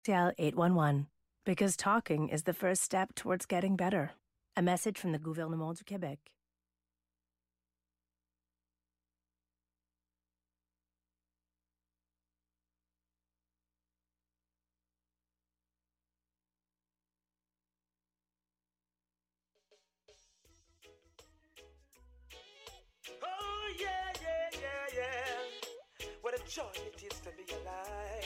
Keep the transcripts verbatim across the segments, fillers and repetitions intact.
Dial eight one one, because talking is the first step towards getting better. A message from the Gouvernement du Québec. Oh yeah, yeah, yeah, yeah. What a joy it is to be alive.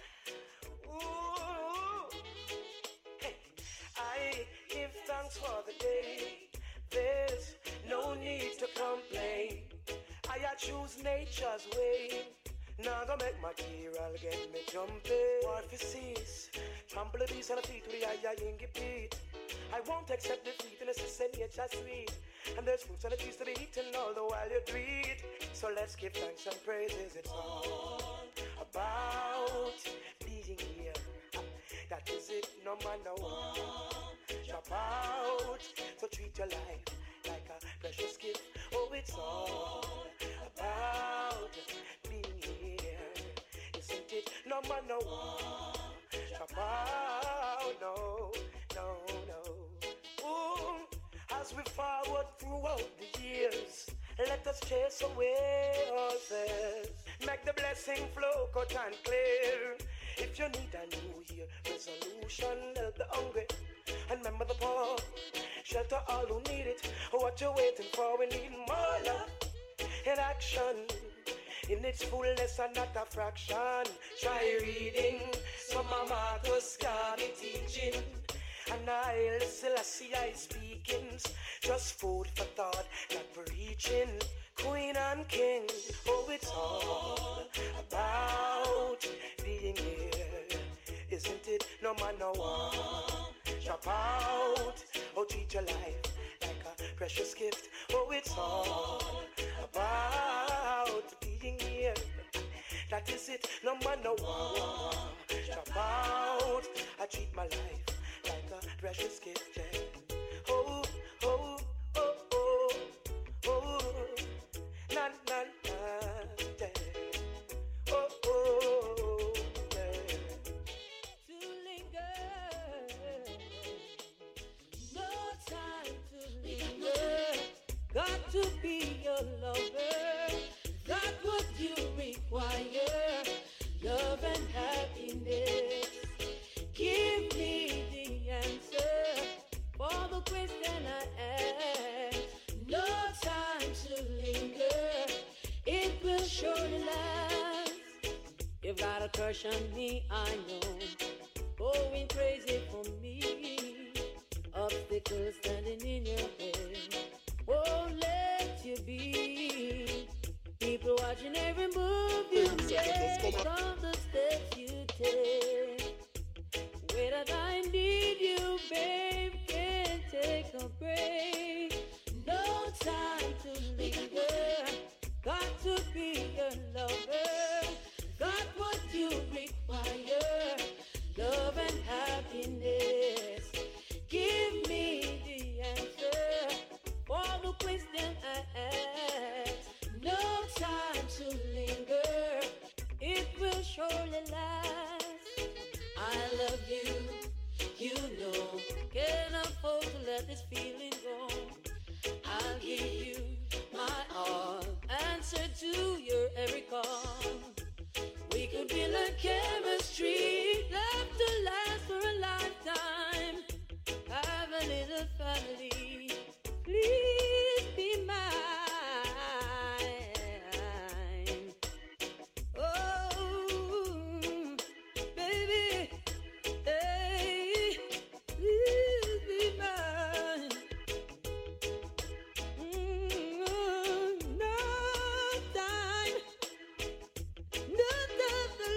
Ooh, hey, I give thanks for the day. There's no need to complain. I choose nature's way. Now go make my Kira get me jumping. Orifices, trample the beast on the feet with the eye ingy Pete. I won't accept defeat unless it's in nature's sweet. And there's fruits on the trees to be eaten all the while you do it. So let's give thanks and praises. It's all about being here. That is it, no man no one. Drop out, so treat your life like a precious gift. Oh, it's all about being here. Isn't it, no man no one. Drop out, no, no, no. Ooh, as we forward throughout the years, let us chase away our fears. Make the blessing flow cut and clear. If you need a new year resolution, help the hungry and remember the poor. Shelter all who need it. What you waiting for? We need more love in action, in its fullness and not a fraction. Try reading some of Marcus Garvey teaching, and I listen, I see I speaking. Just food for thought, not preaching. Queen and king, oh, it's all about being here. Isn't it? No man, no one. Drop out, oh, treat your life like a precious gift. Oh, it's all about being here. That is it, no man, no one. Drop out, I treat my life like a precious gift, yeah. Oh, oh, oh, oh, oh, na, na, na, yeah. Oh, oh, yeah. To linger, no time to linger. Got to be your lover. Got what you require. Love and happiness. Give me the answer for the question I ask. No time to linger. It will surely last. You've got a crush on me, I know. Going crazy for me. Obstacles standing in your way. Won't let you be. People watching every move you make. All the steps you take. Wait that I need you, babe. Can't take a break. No time to linger. Got to be your lover. Got what you require. Love and happiness. Give me the answer for the question I ask. No time to linger. It will surely last. I love you, you know. Can't afford to let this feeling go. I'll give you my all. Answer to your every call. We could build a chemistry, love to last for a lifetime. Have a little family. Please be mine. Oh, baby, hey, please be mine. Mm, no time, no time to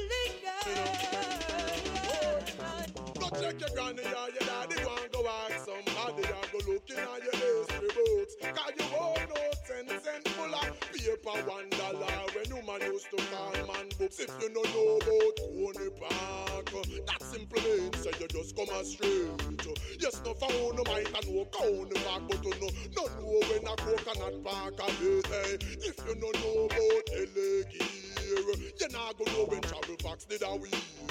linger. Go check your granny or your daddy, go and go ask somebody and go looking at your history books. Cause you won't know ten cent full of paper one dollar when you man used to call man books. If you don't know about Coney Park, that simple means say you just come a straight. Yes, no found no might and no Coney Park, but you know, no know when a coconut park a bit. Hey, if you don't know about Elegee You nah go know when Travel Fox did a wear.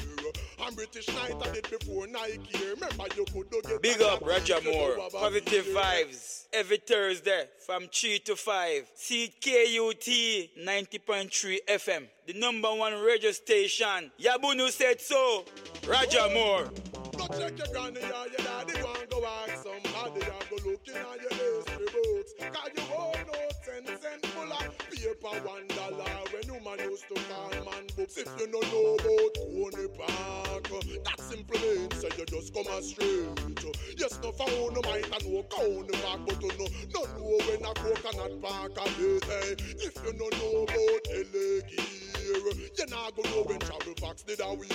I'm British Knight, I did before Nike. Remember you could do get big up Roger Moore. Positive vibes every Thursday from three to five. C K U T ninety point three F M, the number one radio station. Yabunu said so. Roger Moore. Go check your granny or your daddy, go and go ask somebody and go looking at your history books. Cause you won't know ten cent full of paper one dollar when you man used to call man books. If you don't know about Coney Park, that simply means so you just come straight. Yes, no found no might and no Coney Park, but you know, no know when a coconut park a bit. Hey. If you don't know about L A Gear, you not go know when Travel Fox did a wear.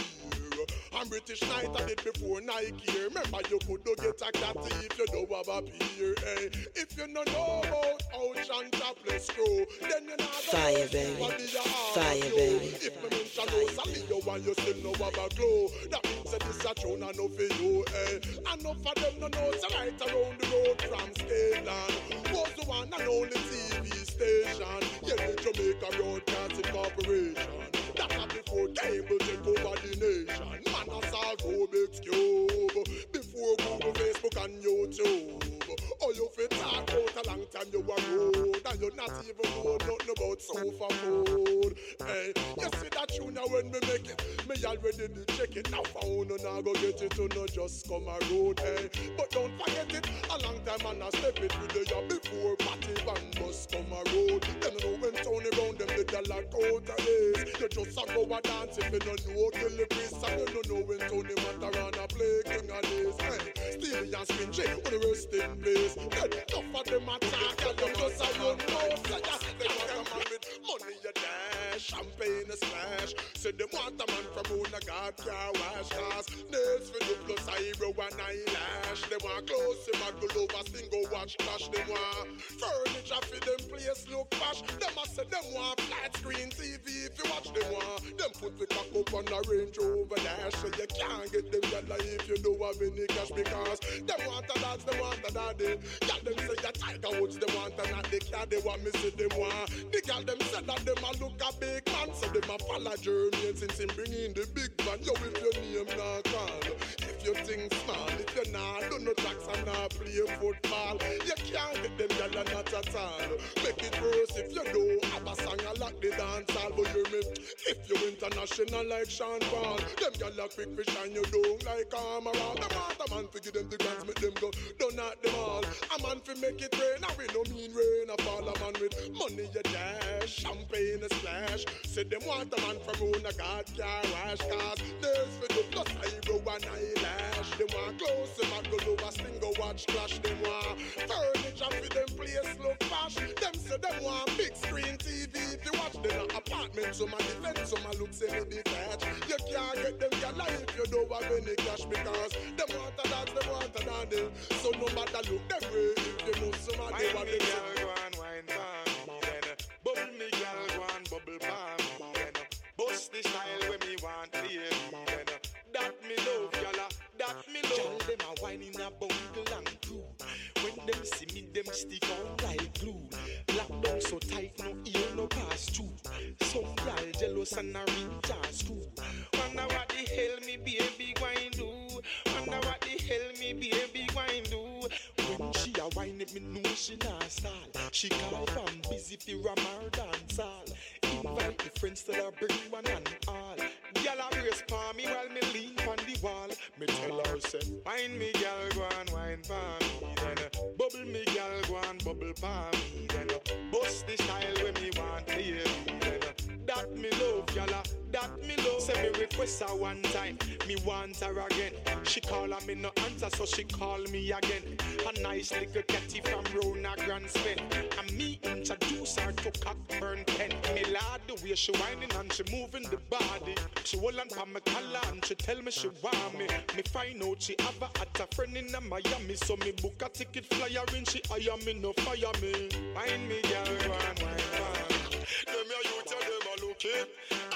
I'm British Knight, I did before Nike. Remember you could do get a catty if you don't have a peer. Hey. If you don't know about Ocean Topless Crew, then you not fire, baby. Fire, baby. If me mention Rosalio and you still know have a glow, that means that this a tune and no for you. Hey. Enough of them no know so right around the road from Scaland was the one and only T V station. Yeah, the Jamaica Broadcasting Corporation. That had before cable take over the nation. Man a solve Rubik's Cube before Google, Facebook and YouTube. Oh, you fit talk out a long time you were road and you not even know nothing about sofa food. Hey, you see that tune now when me make it, me already did check it. Now found and I go get it to no just come a road. Hey, but don't forget it, a long time and I step it with the year before Patty Van Bus come a road. Then you know when Tony Brown them did a lot out of this. You just a go a dance if you don't know kill the priest. And you don't know when Tony Matarana play king of this. Hey, Steely and Spin J on the rest in place. Enough of them attack and you just a run out. Say that they want a man with money you dash, champagne a splash. Say they want a man from who the God car wash. Cause nails for the plus eyebrow and eyelash. They want clothes, they want go over, sting go watch clash. They want furniture for them place look posh. Them a say them want flat screen T V if you watch them want. Them put the cock up on the Range Rover dash. So you can't get them yalla if you don't have any cash. Because them want a dance, them want a daddy. Girl them say the Tiger Woods, they want and not the cat, they want me see them want. The girl them said that them a look a big man, so them a follow Jermaine since him bring in the big van. Yo, if your name not call, if you think small, if you not do no tracks and not play football, you can't get them girl not at all. Make it worse if you don't have a song a like the dance hall, but you me if you international like Sean Paul, them girl a quick fish and you don't like armor. Them want a man to give them the grants, make them go, don't not them all. A man fi make it rain, I we no mean rain. A fall a man with money you dash, champagne a splash. Say them want a man from who the God car wash. Cause there's for the plus eyebrow and eyelash. They want clothes, they want go over, sting go watch clash. They want furniture for them place look posh. Them say them want big screen T V if you watch them apartment. Some a defense, some a look semi-detached. You can't get them your life if you don't have any cash. Because them want a dance, them want a dance. So no matter look them way, if you move somebody what they say. Go and wine for me, then bubble me, girl, go and bubble for me, then bust the style when me want, baby, then that me love, y'all, that me love. Y'all them a wine in a bundle and crew. When them see me, them stick on like glue. Lock down so tight, no ear, no pass through. Some y'all jealous and a reach us too. Wonder what the hell me baby going do? Wonder what the hell me baby going do? When she a whine it, me know she not stall. She call from busy for a mar dance all. Invite the friends till I bring one and all. Gyal a brace for me while me lean on the wall. Me tell her say, wine me gyal go and wine for me. Then uh, bubble me gyal go and bubble for me. Then uh, bust the style when me want baby. Then uh, that me love gyal, that me love. Say me request her one time, me want her again. She call her me no answer, so she call me again. A nice little catty from Rona Grand Spin. And me introduce her to Cockburn Pen. Me lad the way she whining and she moving the body. She hold on pa me collar and she tell me she want me. Me find out she have a at a friend in a Miami. So me book a ticket flyer in, she hire me, no fire me. Find me girl, go and wine for me. Them ya you tell them a looking.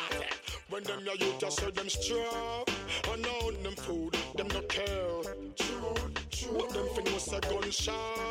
When them ya you just say them strong. And now them food, them no care. True, true. But them fin was a gunshot.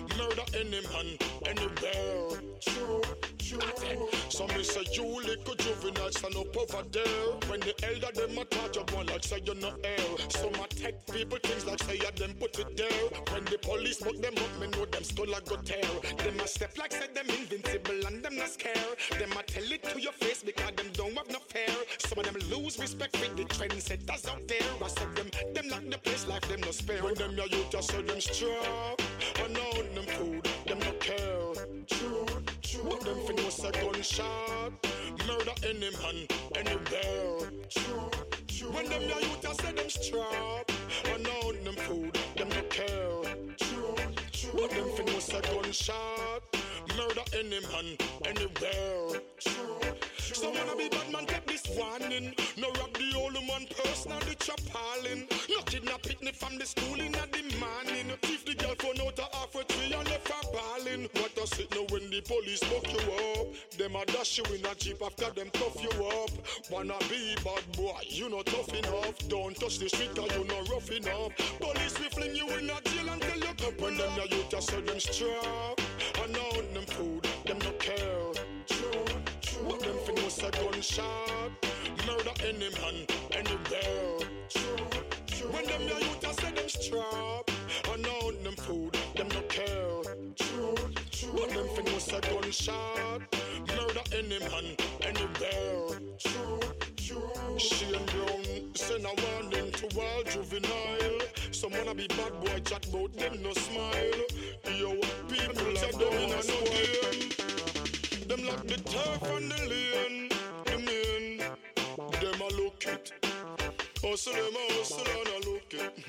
Murder any man, anywhere. True, true. Some may say you little juvenile stand up over there. When the elder them a touch up one like say you no air. Some a take people things like say ya them put it there. When the police look them up, me know them skull a go tear. Them a step like say them invincible and them not scare. Them a tell it to your face because them don't have no fear. Some of them lose respect for the trendsetters out there. I said them, them lock the place like them no spare. When them ya youth, I saw them strap. And on them food, them no care. True, true. But them fin was a gunshot. Murder any man, anywhere. True, true. When them ya youth, I saw them strap. And on them food, them no care. True, true. But them fin was a gunshot. Murder any man, anywhere. True. So wanna be bad man, take this warning. No rob the old man personally chapaling. No kidnap picnic from the school in the morning. Thief the girl phone out of half a tree and left her balling. What does it know when the police buck you up? Them a dash you in a jeep after them cuff you up. Wanna be bad boy, you not tough enough. Don't touch the street cause you not rough enough. Police will fling you in a jail and tell you come. When them ya youth a sell them strap. And on them food, them no care. True, true. But them fin was a gunshot. Murder any man, anywhere. True, true. When them ya youth a say them strap. And on them food, them no care. True, true. But them fin was a gunshot. Murder any man, anywhere. True, true. Shane Brown send a warning to all juvenile. Some wanna be bad boy, chat about them no smile. Yo, people take them in a no game. Them like the turf on the lane. You mean, them a look it. Hustle them a hustle and a look it.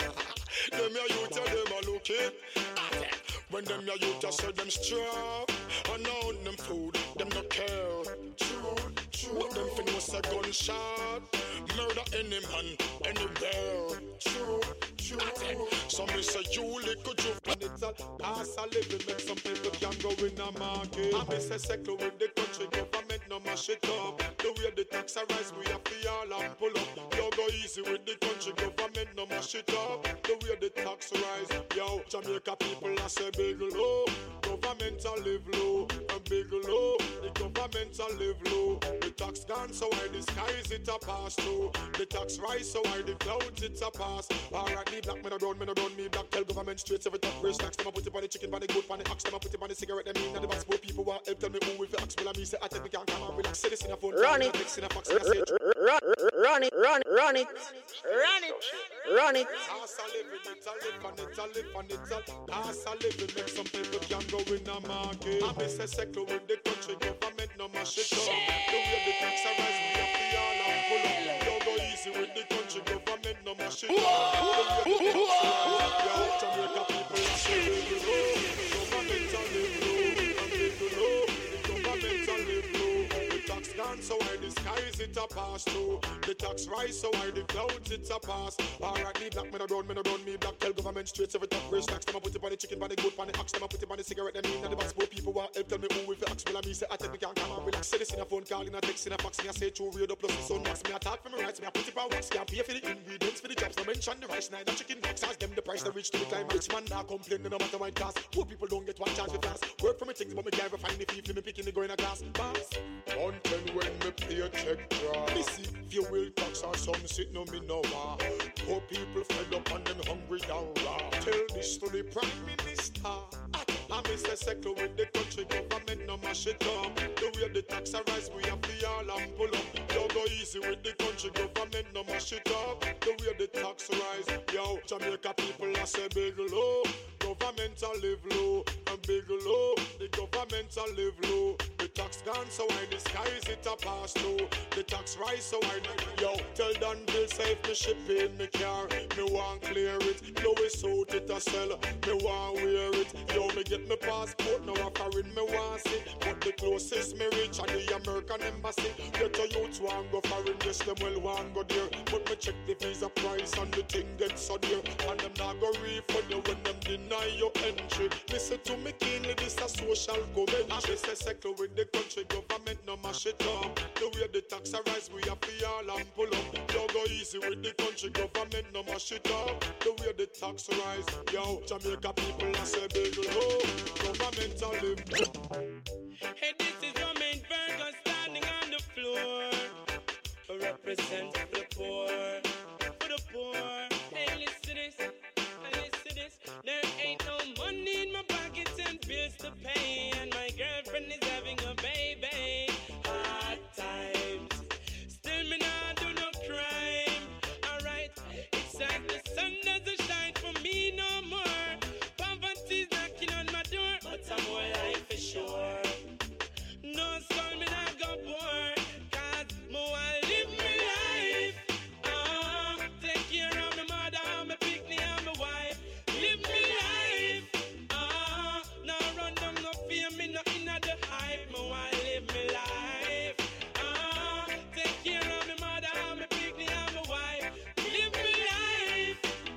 Them ya youth a them a look it. When them ya youth a say them strap. And on them food, them no care. True, true. But them fin was a gunshot. Murder any man, anywhere. True, true. Some may say you little juve. And it's a pass a living. Make some people can go in a market. I may say sector with the country government no mash it up. The way the tax a rise, we have to all and pull up. Yo go easy with the country government no mash it up. The way the tax rise, yo Jamaica people I say big low. Government a live low and big low. The government a live low. The tax gone so high the skies it a pass through. The tax rise so high the clouds it a pass. Alright, me black men a run, men a run me black. Tell government straight every top race tax. Them a put it on the chicken, on the goat, on the ox. Them a put it on the cigarette. Them in and the box. Poor people want help. Tell me who if the ox will a me say I take me can't come and relax. Say this in a phone. Run it. Run, run it, run, run it, run it, run it. Pass a living, it a live and it a live and it a pass a living. Make some people can go in a market. I miss a sector with the country government no mash it up. The way the tax a rise, we have to all and pull up. Don't go easy with the country government no mash it up. The way the tax a rise, yo, Jamaica people are so big low. Government a live low and big low. The government a live low. The tax gone so high the skies it a pass through. The tax rise so high the clouds it a pass. Alright, me black men a run, men a run me black. Tell government straight every top race tax. Them a put it on the chicken, on the goat, on the ox. Them a put it on the cigarette. Them in and the box. Poor people want help. Tell me who if the ox will a me say I take me can't come and relax. Say this in a phone call, in a text, in a fax. Me a say true radio plus the sun max. Me a talk for me rights. Me a put it on wax. Can't pay for the ingredients for the jobs. No mention the rice, neither chicken box. Ask them the price they reach to the climax. Man now complain no matter what it cost. Poor people don't get one charge with fast. Work for me things but me can't find the fee. Me picking the go in a glass. Boss. One ten when me pay a check draw. Me see if you will tax or some sit no me no war. Poor people fed up and them hungry down raw. Tell this to the Prime Minister. I miss a sector with the country government no mash it up. The way the tax a rise we have to all and pull up. Don't go easy with the country government no mash it up. The way the tax rise, yo Jamaica people I say big low. Government a live low and big low. The government a live low. The tax gone so high the skies it a pass through. The tax rise so high. Yo tell Dan Bill say if me ship in me car, me want clear it. Louis suit it a sell, me want wear it. Yo me get my passport now a foreign me want see. But the closest me reach are the American embassy. Get a youth want go foreign, yes them well want go there. But me check the visa price and the thing get so dear. And them not go refund you when them deny your entry. Listen to me keenly, this a social commentary. I say settle with the country government, no mash it up. The way the tax rise, we have to all and pull up. You go easy with the country government, no mash it up. The way the tax rise, yo, Jamaica people I say big low. Government a live. Hey, this is your main Virgo standing on the floor. Represent the poor, for the poor. Hey, listen this, listen this. There ain't no money in my pocket and bills to pay, and my girlfriend is having a baby. Hard times, still me not do no crime. Alright, it's like the sun doesn't shine for me no more. Poverty's knocking on my door, but I'm more life for sure. No soul me not go poor, cause more I live me life. Ah, take care of my mother, my picnic and my wife. Live me life. Ah, no run down, no fear me, no inna the hype. More I live me life. Ah, take care of my mother, my picnic and my wife. Live me life.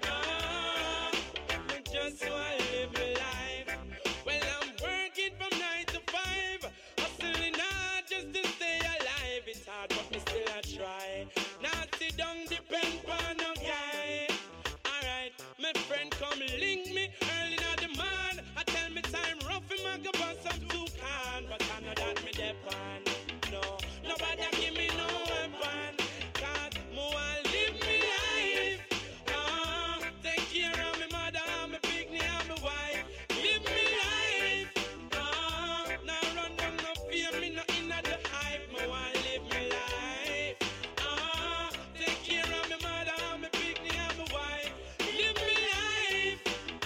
Ah, I just wanna live me life. Well, I'm working from nine to five, hustling hard just to stay alive. It's hard, but me still I try. Not sit down, depend on no guy. Alright, my friend come link me early in the morning. I tell me time rough him I go bust some two can, but I know that me depend. No, nobody give me no weapon, cause more I live me life. Ah, take care of me mother, me picnic and my wife. Live me life. Ah, now run down no fear me, no inna the hype. More I live me life. Ah, take care of me mother, me picnic and my wife. Live me life.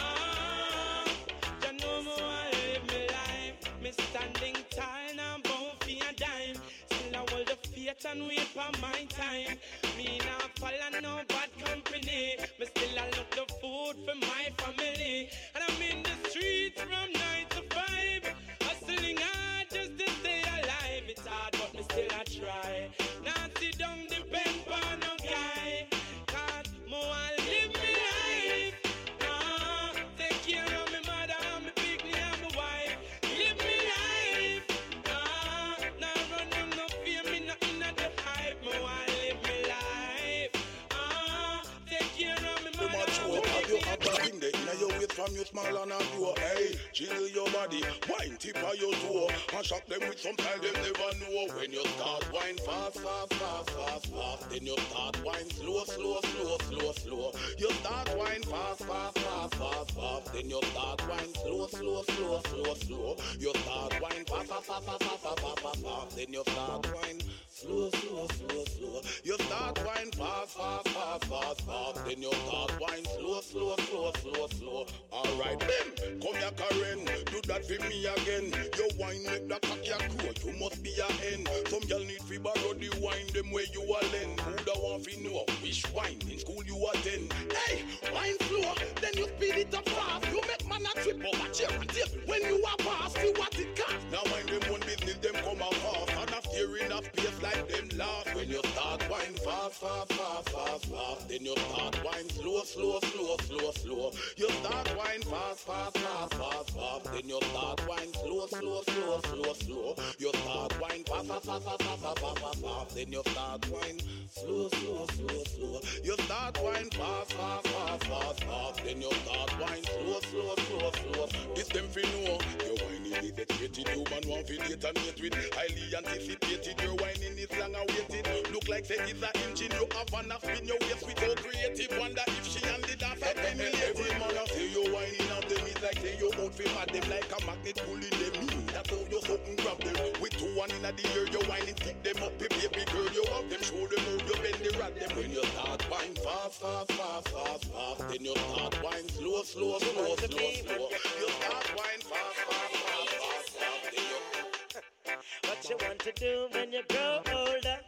Ah, you know more I live me life. Me standing tall now, bound for a dime. Still I hold the faith and wait for my time. Me not follow no bad company. Me still I look the food for my family. And I'm in the streets from nine to five, hustling hard just to stay alive. It's hard but me still I try. Not sit down depend on no guy, cause more I live me life. Ah, take care of me mother, me picnic and my wife. Live me life. Ah, now run them no fear me, no inna the hype. More I live me life. Ah, take care of me mother, me Have you picnic have that in there? Now you wait from you small and a grow. Hey, jiggle your body, wine tip on your toe, and shock them with some style them never know. When you start wine fast, fast, fast, fast, fast, then you start wine slow, slow, slow, slow, slow. You start wine fast, fast, fast, fast, fast, then you start wine slow, slow, slow, slow, slow. You start wine fast, fast, fast, fast, fast, fast, fast, fast, then you start wine slow, slow, slow, slow. You start wine fast, fast, fast, fast, fast, then you start wine slow, slow, slow, slow, slow. Alright then, come here Karen, do that for me again. Your wine make the cocky a crow, you must be a hen. Some girl need fi borrow the wine, them where you a lend. Who da want fi know which wine in school you attend? Hey, wine slow, then you speed it up fast. You make man a trip over chair and table when you a pass. See what it cost. Now wine them one business, them come a fast. And a steering a space like them last. When you start wine fast, fast, fast, fast, fast, then you start wine slow, slow, slow, slow, slow. You start wine fast, fast, fast, fast, fast, then you start wine slow, slow, slow, slow, slow. You start wine fast, fast, fast, fast, fast, fast, fast, fast, fast, then you start wine slow, slow, slow, slow. You start wine fast, fast, fast, fast, fast, then you start wine slow, slow, slow, slow. This them fi know your whining is educated. You man want fi date and mate with highly anticipated. Your whining is long awaited. Look like say it's a engine you have and a spin your waist with your creative. Wonder if she and the dance have been related. Man I say you whining up them is like say you out fi mad them like a magnet pulling them in. That's how you something grab them. With two one in the ear you whining stick them up. Baby girl you have them show them how you bend the rod them. When you start wine fast, fast, fast, fast, fast, then you start wine slow, slow, slow, slow, slow. You start wine fast, fast, fast, fast, fast, then you. What you want to do when you grow older?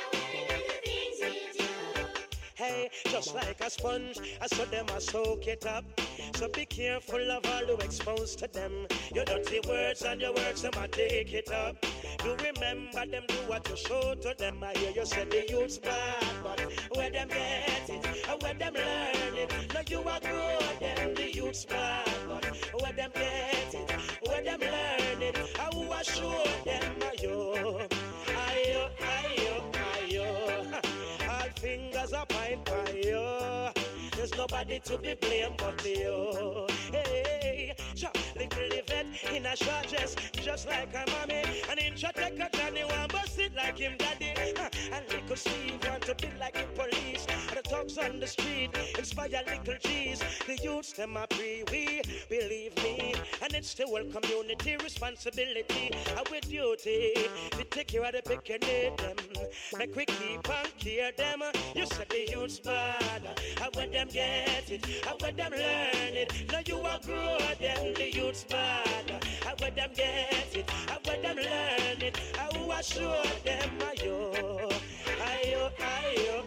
Hey, just like a sponge, I saw them, I soak it up. So be careful of all you expose to them. Your dirty words and your words, them I take it up. You remember them, do what you show to them. I hear you say the youth's bad, but where them get it, and where them learn it. Now you are good, them the youth's bad, but them get it, where them learn it, how I show them ayo, ayo, ayo, ayo. All fingers up and ayo. There's nobody to be blamed but you. Hey, sure, little vet in a short dress, just like her mommy. And in short take a Johnny one bust it like him daddy. Huh. And little Steve want to be like the police. And the dogs on the street inspire little G's. The youths them a pre we believe me. And it's the whole community responsibility. And with duty, we take care of the picking them. Make we keep on care them. You said the youths bad. And when them get it, and when them learn it. Now you are grow them, the youths bad. And when them get it, and when them learn it. I will show them ayo, ayo, ayo,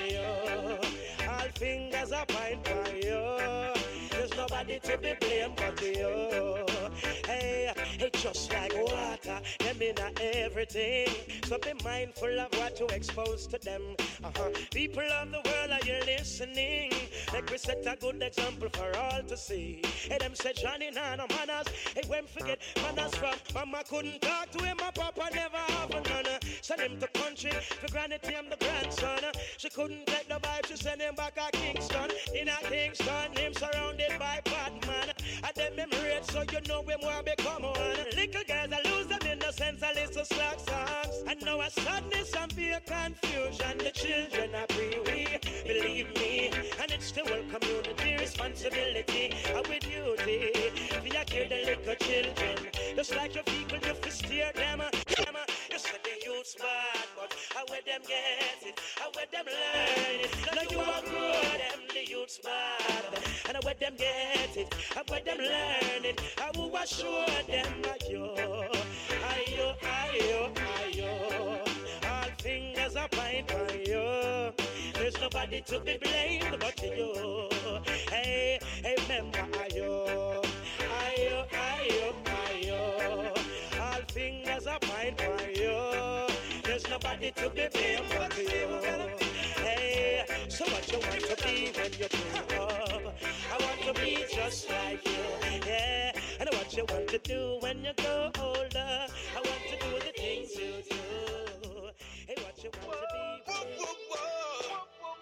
ayo. All fingers up and ayo. There's nobody to be blamed but you. Hey, it's just like water, them in everything. So be mindful of what you expose to them. Uh-huh. People of the world, are you listening? Like we set a good example for all to see. Hey, them say Johnny nah no manners. Hey, when forget manners from mama couldn't talk to him, my papa never have a none. Send him to country for granted him the grandson. She couldn't take the vibe, she send him back to Kingston. In a Kingston, him surrounded by bad man. And them memory, so you know him will become one. Little girls, I lose them innocence, I listen slack songs. And now a sadness and fear, confusion. The children are free, we believe me. And it's the whole community responsibility. And with duty, we are care the little children. Just like your people, you have steer them. You said the youth's bad, but how will them get it? How will them learn it? Now you are good, them the youth's bad. And how will them get it? How will them learn it? How will I show them ayo, ayo, ayo, ayo. All fingers up and ayo. There's nobody to be blamed but you. Hey, hey, remember ayo, ayo, ayo, ayo. All fingers up and ayo. There's nobody to be blamed but you. Hey, so what you want to be when you grow up? I want to be just like you. Yeah, and what you want to do when you go older? I want to do the things you do. Hey, what you want to be? Whoa, whoa, whoa.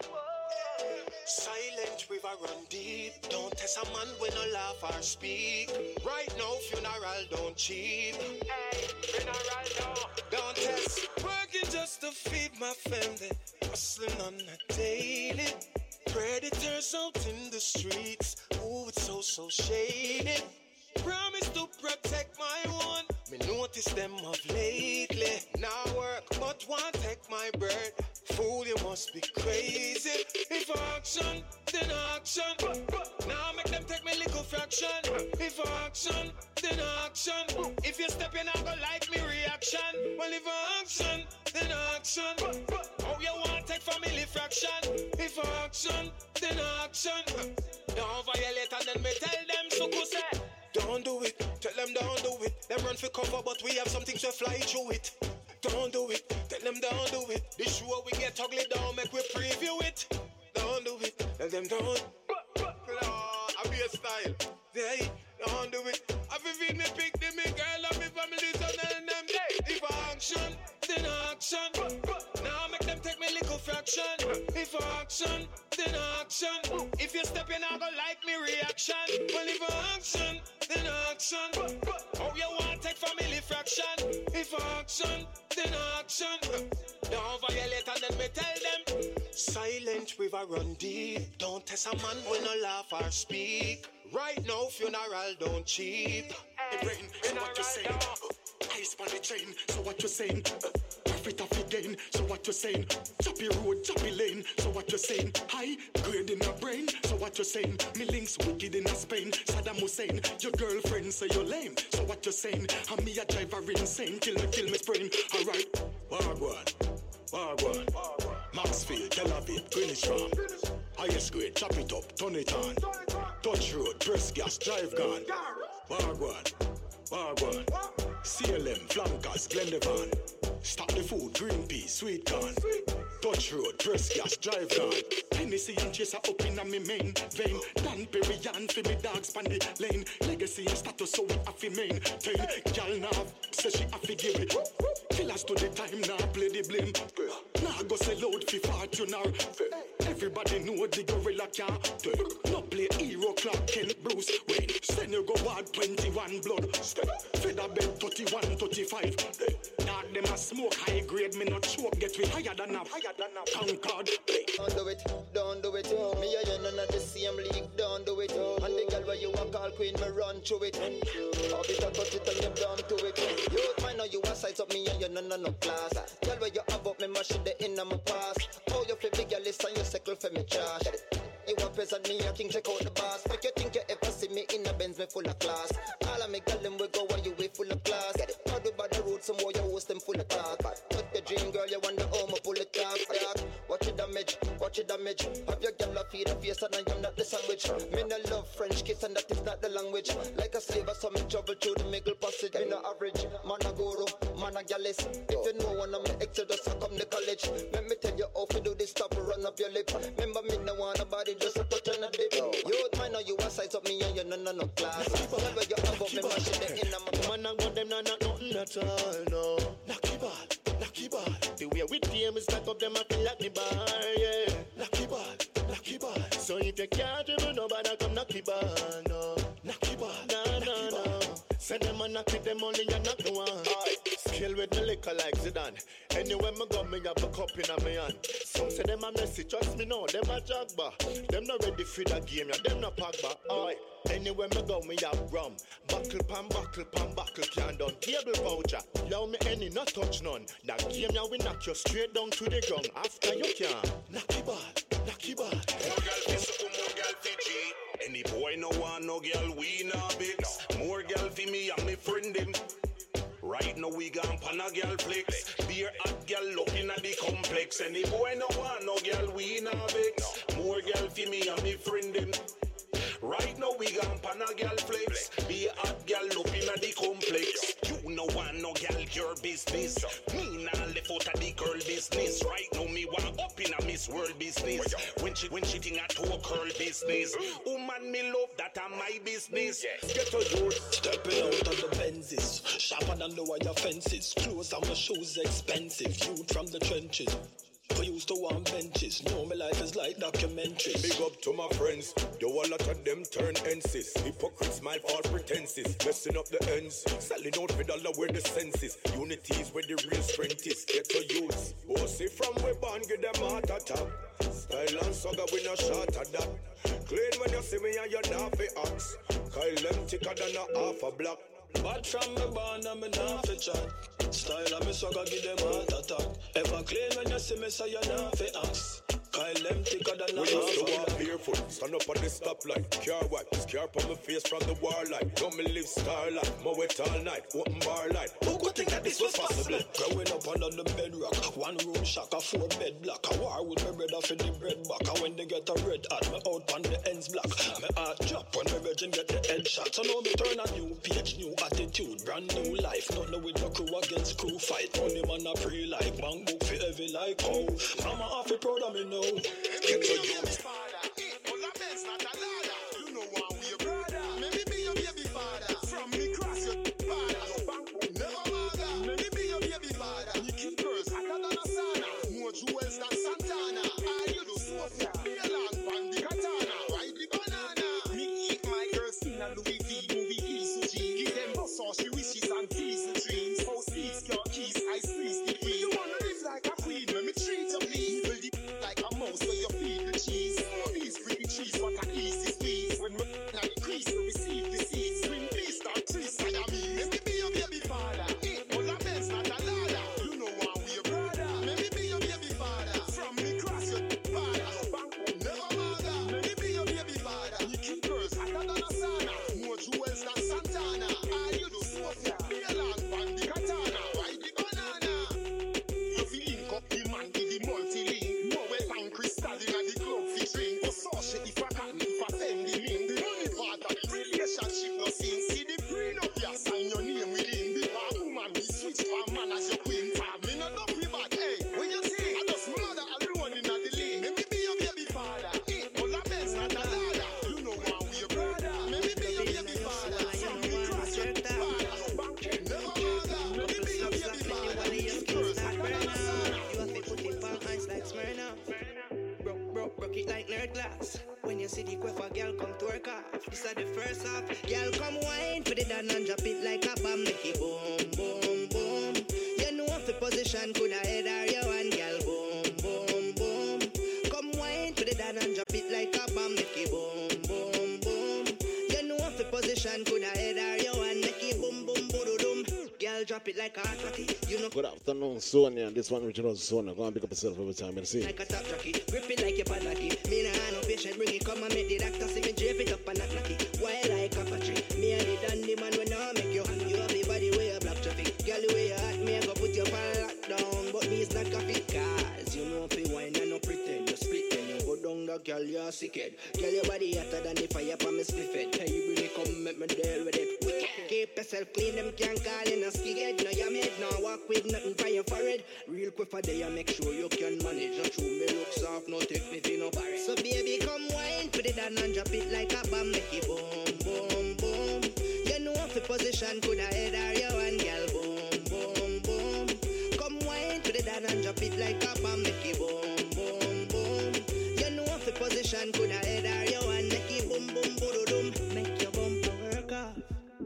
Silent river run deep. Don't test a man when no laugh or speak. Right now, funeral don't cheap. Hey, funeral don't. Don't test. Working just to feed my family. Hustling on a daily. Predators out in the streets. Ooh, it's so, so shady. Promise to protect my one. Me notice them of lately. Now work, but want take my bird. Fool, you must be crazy. If action, then action. Now make them take me little fraction. If action, then action. If you step in, I go like me reaction. Well, if action, then action. Oh, you want take family fraction. If action, then action. Don't violate and then me tell them so go say. Don't do it, tell them don't do it. Them run for cover, but we have something to fly through it. Don't do it, tell them don't do it. This show we get ugly, don't make we preview it. Don't do it, tell them don't. I be a style, yeah, don't do it. I feel feed me pick them, me girl, and me family, so tell them. If action, then action. Now make them take me little fraction. If action, then action. If you step in, I go like me reaction. Well, if action, then action. Oh, you want take family fraction. If action, then action. Don't violate and then me tell them. Silent river run deep. Don't test a man when no laugh or speak. Right now, funeral don't cheap. It rain, so what you saying? Ice on the train, so what you saying? Profit off again, so what you saying? Choppy road, choppy lane, so what you saying? High grade in your brain, so what you saying? Me links wicked in a Spain, Saddam Hussein. Your girlfriend say you're lame, so what you saying? And me a driver insane, kill me, kill me sprain. Alright, Wagwan, Wagwan, Maxfield, Tel Aviv, Greenwich Farm. Highest grade, chop it up, turn it on. Touch road, press gas, drive gone. Wagwan, Wagwan, C L M, flankers, Glendevan. Stop the food, green peas, sweet corn. Touch road, press gas, drive down. Hennessy and chaser up in a me main vein. Dan Perry and for me dogs span the lane. Legacy and status so we have to maintain. Girl now say she have to give it. Killers to the time now play the blame. Now go sell out for Fortuner. Everybody know the gorilla can't take. No play hero Clark Kent Bruce Wayne. Send you go hard twenty-one blood. Feather bed thirty-one, thirty-five. Now them a smoke high grade. Me not choke get we higher than a higher than a Concord. Don't do it, don't do it. Me and you none of the same league. Don't do it. And the girl where you a call queen, me run through it. I'll be talk about it and you down to it. You find out you a size up me and you none of no class. Girl where you have up me mash it the in my past. Oh you flip the girl list and you circle for me trash. You want present me, I think check out the boss. Make you think you ever see me in a Benz, me full of class. All of me girl them we go while you way full of class. How do by the road, some more you host them full of talk. But the dream girl, you wonder how me pull it off. Watch it damage, watch it damage. Have your girl a feed a face and I am not the sandwich. Me no love French kiss and that is not the language. Like a slave, I saw me travel through the middle passage. Me no average, man a guru, man a gallus. If you know one of my ex, you just come to college. Let me tell you how to do this, stop run up your lip. Remember me no want nobody. Just a touch and a dip. You mind know you a size up me and you no no no class. Whenever you have up me mash it in a man and gun them not nothing at all. No. Knocky ball, knocky ball. The way we team is stack up them up like the bar. Yeah. Knocky ball, knocky ball. So if you can't dribble nobody come knocky ball. No. Knocky ball, no no no. Send them and knock it them only you knock the one. Skill with me liquor like Zidane. Anywhere me go me have a cup in a me hand. Some say them a messy, trust me no, them a jagba. Them not ready for the game, yeah, them not pack back. Aye. Anywhere me go me have rum. Buckle pan, buckle pan, buckle can done. Table voucher, allow me any, not touch none. That game yeah we knock you straight down to the ground. After you can, knocky ball, knocky ball. More girl fi suku, more girl fi G. Any boy no want no girl, we nah bigs. More girl fi me and me friend them. Right now we gone pan a girl flex. Beer hot girl looking at the complex. Any boy no want no girl, we nah bigs. More girl fi me and me friend them. Right now we gone pan a girl flex. Be a hot girl looking at the complex. You no want no girl, your business. Me nah left out of the girl business. Right now me want up in a Miss World business. When she when she think I to a girl business. Woman me love that a my business. Get to you. Stepping out of the Benzes. Sharper than the wire fences. Clothes and my shoes expensive. Youth from the trenches. We used to want benches. Know my life is like documentaries. Big up to my friends. Do a lot of them turn enses. Hypocrites, smile, false pretenses. Messing up the ends. Selling out with dollar where the senses. Unity is where the real strength is. Get to use. Bossy from we born, get them heart attack. Style and saga, we no shot at that. Clean when you see me and you're not for ox. Kyle them thicker than a half a block. But from me born and me not fi chat. Style and me swagger give them heart attack. Ever clean when you see me say you not fi ask. Kyle them thicker than a we half used to a walk block. barefoot, stand up on the stoplight. Car wipe, scarp on my face from the war light. Don't me live star life, my wet all night, open bar light. Who could think that this was possible? Growing up under the bedrock, one room shack, a four bed block. A war with my brother for the bread back. And when they get a red hat, me out on the ends block. Me heart drop when my virgin get the head shot. So now me turn a new page, new attitude, brand new life. Nothing with no crew against crew fight. Only man a pray like bang book for heavy like oh. Mama half a proud of me now. Get to you. Well, a Benz, not a ladder. You know what we a brother. Maybe be your baby father. From me cross your father. Never mother. Maybe be your baby father. You keep girls hotter than a sauna. More jewels than Santana. I you do smoke. Be a long pan the katana. Ride the banana. Me eat my girls in a Louis V movie Easy G. Give them massage, she wishes and tease the dream. week where a girl come to work off. This is the first half. Girl come wine for the dan and drop it like a bomb. Make it boom, boom, boom. You know if the position could have head or you and girl boom, boom, boom. Come wine for the dan and drop it like a bomb. Make it boom, boom, boom. You know if the position could have head or you and make it boom, boom, boom, boom. Girl drop it like a hot rocky. You know. Good afternoon, Sonia. This one original Sonia. Go and pick up yourself every time you see. Like a top jockey, grip it like a padlocky. Me nah no patient, bring it come and make the doctor see me drape it up and not knock it. Why like a tree? Me and the dandy man when I make you. You have the body way you block traffic. Girl the way you hot, me I go put your pan lockdown. But me is not coffee cause you know if you wine and no pretend. You split then you go down the girl you're sick head. Girl your body hotter than the fire pan me spliff head. Hey you bring it come make me deal with it. Keep yourself clean, them can't call in a skighead. No your made, no walk with nothing for your forehead. Real quick for day, make sure you can manage. Not true, me look soft, no take me for no parry. So baby, come wine, put it down and drop it like a bomb. Make it boom, boom, boom. You know if the position could have head or you and girl boom, boom, boom. Come wine, put it down and drop it like a bomb. Make it boom, boom, boom. You know if the position could have head or you and make it boom, boom, boom, boom. Make your bumper work off.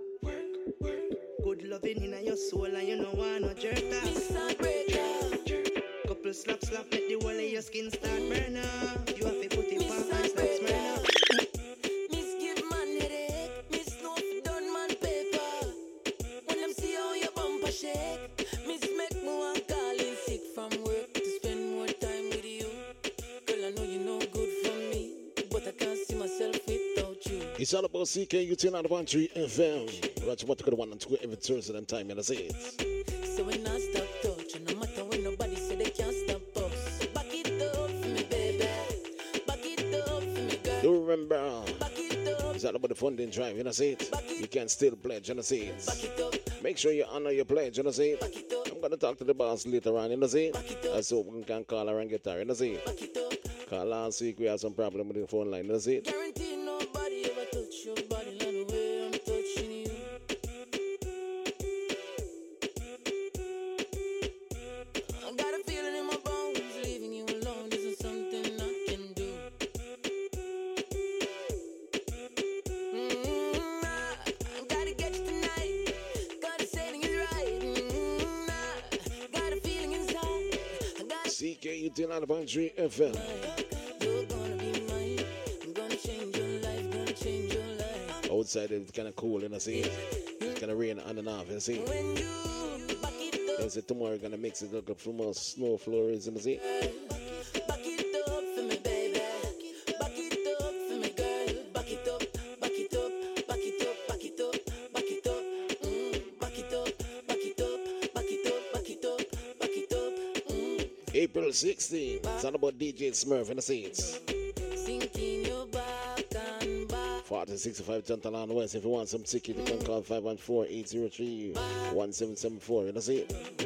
Good loving in your soul and you know want no jerk off. Miss a breaker. Couple slap slap make the whole of your skin start burn off. You have to put it back and start smell off. Miss give man headache. Miss know if done man paper. When them see how your bumper shake. Miss make me want call in sick from work to spend more time with you. Girl I know you know good for me, but I can't see myself without you. It's all about C K U T ninety-one point three F M. Right, what to go to one and two every Thursday and time, and I say it. So when I stop touching, no matter when nobody say they can't stop us. Back it up for me, baby. Back it up for me, girl. You remember, back it up. It's all about the funding drive, you know, say it. You can still pledge, you know, say it. Back it up. Make sure you honor your pledge, you know, say it. Back it up. I'm going to talk to the boss later on, you know, say it. I so we can call her and get her, you know, say it. Back it up. Call her and see if we have some problem with the phone line, you know, say it. Guarantee nobody ever touch your body like the way I'm touching you. I got a feeling in my bones, leaving you alone isn't something I can do. Mm-hmm, I gotta get you tonight. Got a saying is right. Mm-hmm, I got a feeling inside. I got C K U T ninety point three F M. You're gonna be mine. I'm gonna change your life, gonna change your life. Outside it's kind of cool, you know, see it. It's kind of rain on and off, you see. When you back it up, they say tomorrow you're gonna mix it up from more snow flurries, you know, see. back it up for me, baby. Back it up for me, girl. Back it up, back it up, back it up, back it up, back it up, mm, back it up, back it up, back it up, back it up, back it up, mm. April sixteenth, it's all about D J Smurf in the seats. Sinking your back and back. forty sixty-five Tantalan West. If you want some ticket, you can call five one four, eight zero three, one seven seven four. You know, see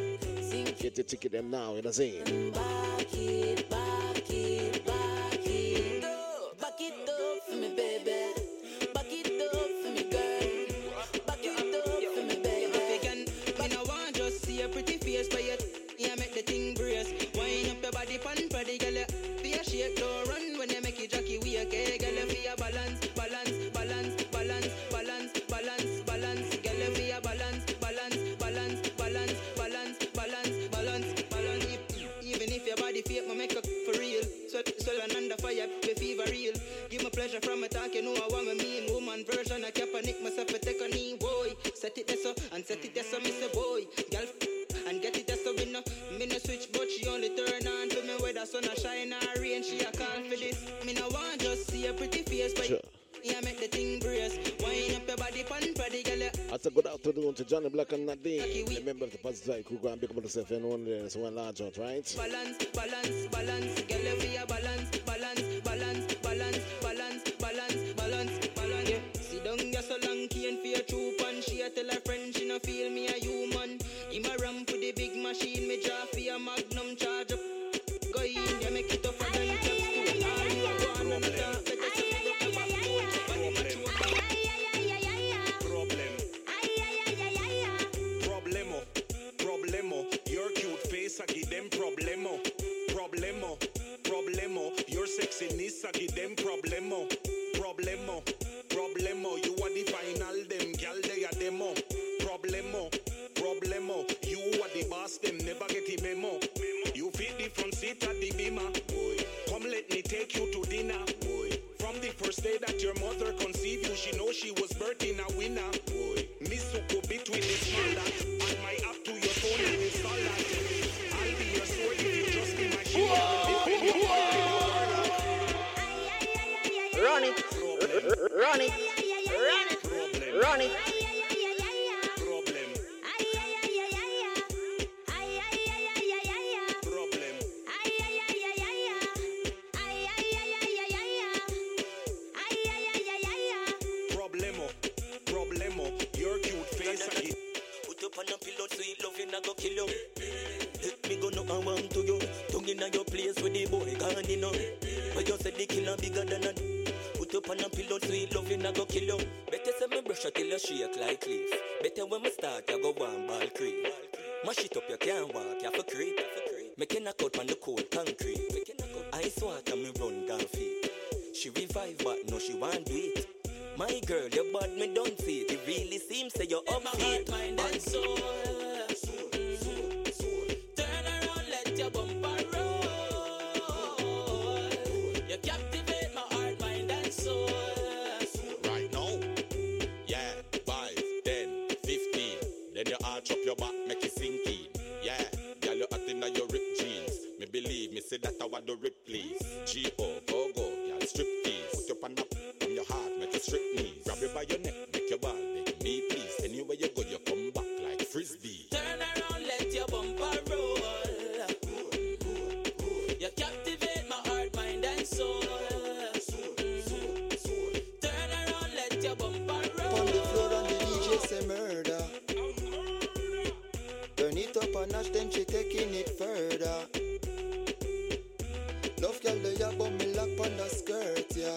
it? Get your ticket them now, you know, see it? Back it, back it, back it up. Back it up for me, baby. Back it up for me, girl. Back it up for me, baby. If you can, me no want just see a pretty face, but you, you make the thing brace. Wind up your body, pan for the girl. Be a shake, don't run when you make it jockey. We okay, girl. Be a balance, balance, balance, balance, balance, balance, balance. Girl, be a balance, balance, balance, balance, balance, balance, balance, balance. Even if your body fake, me make up for real. Sweat, swell and under fire, be fever real. Give me pleasure from a talk, you know I want me mean. Woman version, I kept a nick myself, I take a knee, boy. Set it there so, and set it there so, miss a boy. Girl, and get it there so, me no, me no switch, but she only turn on to me whether sun or shine or rain. She a call for this. Me no want just see a pretty face, but sure. Yeah, make the thing brace. Wind up your body, pan for the girl. That's a good afternoon to Johnny Black and Nadine. The member of the Positive Crew, go and pick up yourself and one there, so one large out, right? Balance, balance, balance. Girl, be a balance, balance, balance, balance, balance, balance, balance, balance. Yeah. Sit down, you're so long, can't feel true pan. She a tell her friend she no feel me a human. In my ramp for the big machine, me draw for a magnum charge up. Go in, yeah, make it tougher than it takes to. All you want, no matter, better to Problemo, problemo, your cute face, I give them problemo, problemo, problemo, your sexiness, I give them problemo. your mother conceive you, she know she was birthing a winner. Misuko between this mother and my up to your phone and install that. I'll be your sword if you just be my shield. Run it, run it, run it, run it. I go kill you. Let me go no I want to you. Tongue in your place with the boy gone in. But you said the killer bigger than a. Put up on a pillow, sweet loving, I go kill you. Better say me brush till you shake like cliff. Better when me start, you go one ball creep. Mash it up, you can't walk, you have to creep. Make a knock out on the cold concrete. Ice water, me run down feet. She revive, but no, she won't do it. My girl, your bad me don't see it. It really seems that you're up feet. Mind and soul. Turn around, let your bumper roll. You captivate my heart, mind and soul. Right now, yeah, five, ten, fifteen. Then you arch up your back, make it sink in. Yeah, girl, you acting like your ripped jeans. Me believe me, say that I want to rip, please. G O, go, go, girl, strip keys. Put your pan up on your heart, make it strip knees. Grab you by your neck, make your ball, make me please. Anywhere you go, you come back like frisbee. Turn around, let your bumper roll. You captivate my heart, mind and soul. Turn around, let your bumper roll. On the floor and the D J say murder. Turn it up and ash them, she taking it further. Love girl, they have on me lock on the skirt, yeah.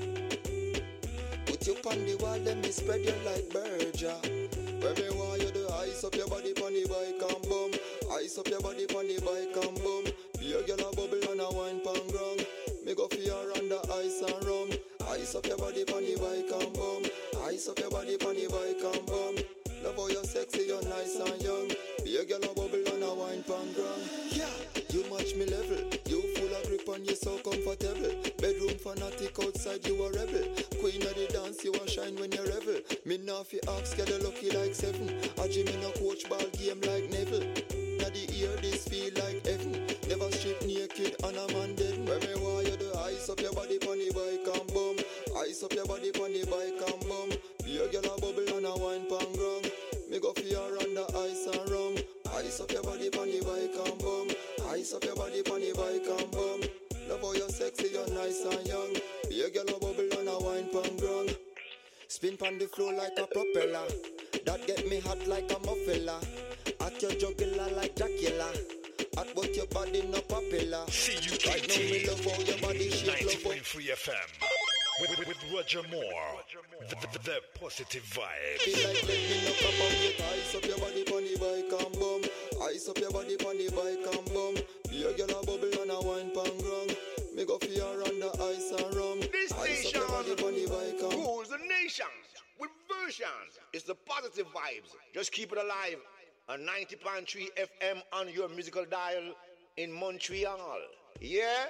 Put you on the wall, let me spread you like bird, yeah. Where me want you to ice up your body pon the bike and bum. Ice up your body pon the bike and bum. Be a girl a bubble and a wine pan ground. Me go for your under ice and rum. Ice up your body pon the bike and bum. Ice up your body pon the bike and bum. Love how you're sexy, you're nice and young. Be a girl a bubble and a wine pan ground. Yeah, you match me level. You full of grip and you so comfortable. Bedroom fanatic, outside you a rebel. Queen of the dance, you a shine when you revel. Me now fi ask, get a lucky like seven. A Jimmy no coach ball game like Neville. Now the ear this feel like heaven. Never strip naked and a man dead. Where me want you to ice up your body pon the bike and bum. Ice up your body pon the bike and bum. Be a girl a bubble and a wine pan ground. Me go for your under ice and rum. Ice up your body pon the bike and bum. Ice up your body pon the bike and bum. Love how you're sexy, you're nice and young. Be a girl a bubble and a wine pan ground. Spin pon the floor like a propeller. That get me hot like a muffler. At your jugular like Dracula. At what your body no popular. C U K Right now me love how your body shape. ninety point three F M. With, with, with Roger Moore, the, the, the positive vibe. Feel like let me knock up on it. Ice up your body pon the bike and bum. Ice up your body pon the bike and bum. Be a girl a bubble and a wine pan ground. Me go for your under ice and rum. This Ice nation up your body pon the bike and rules the nation with versions. It's the positive vibes. Just keep it alive. On ninety point three F M on your musical dial in Montreal. Yeah?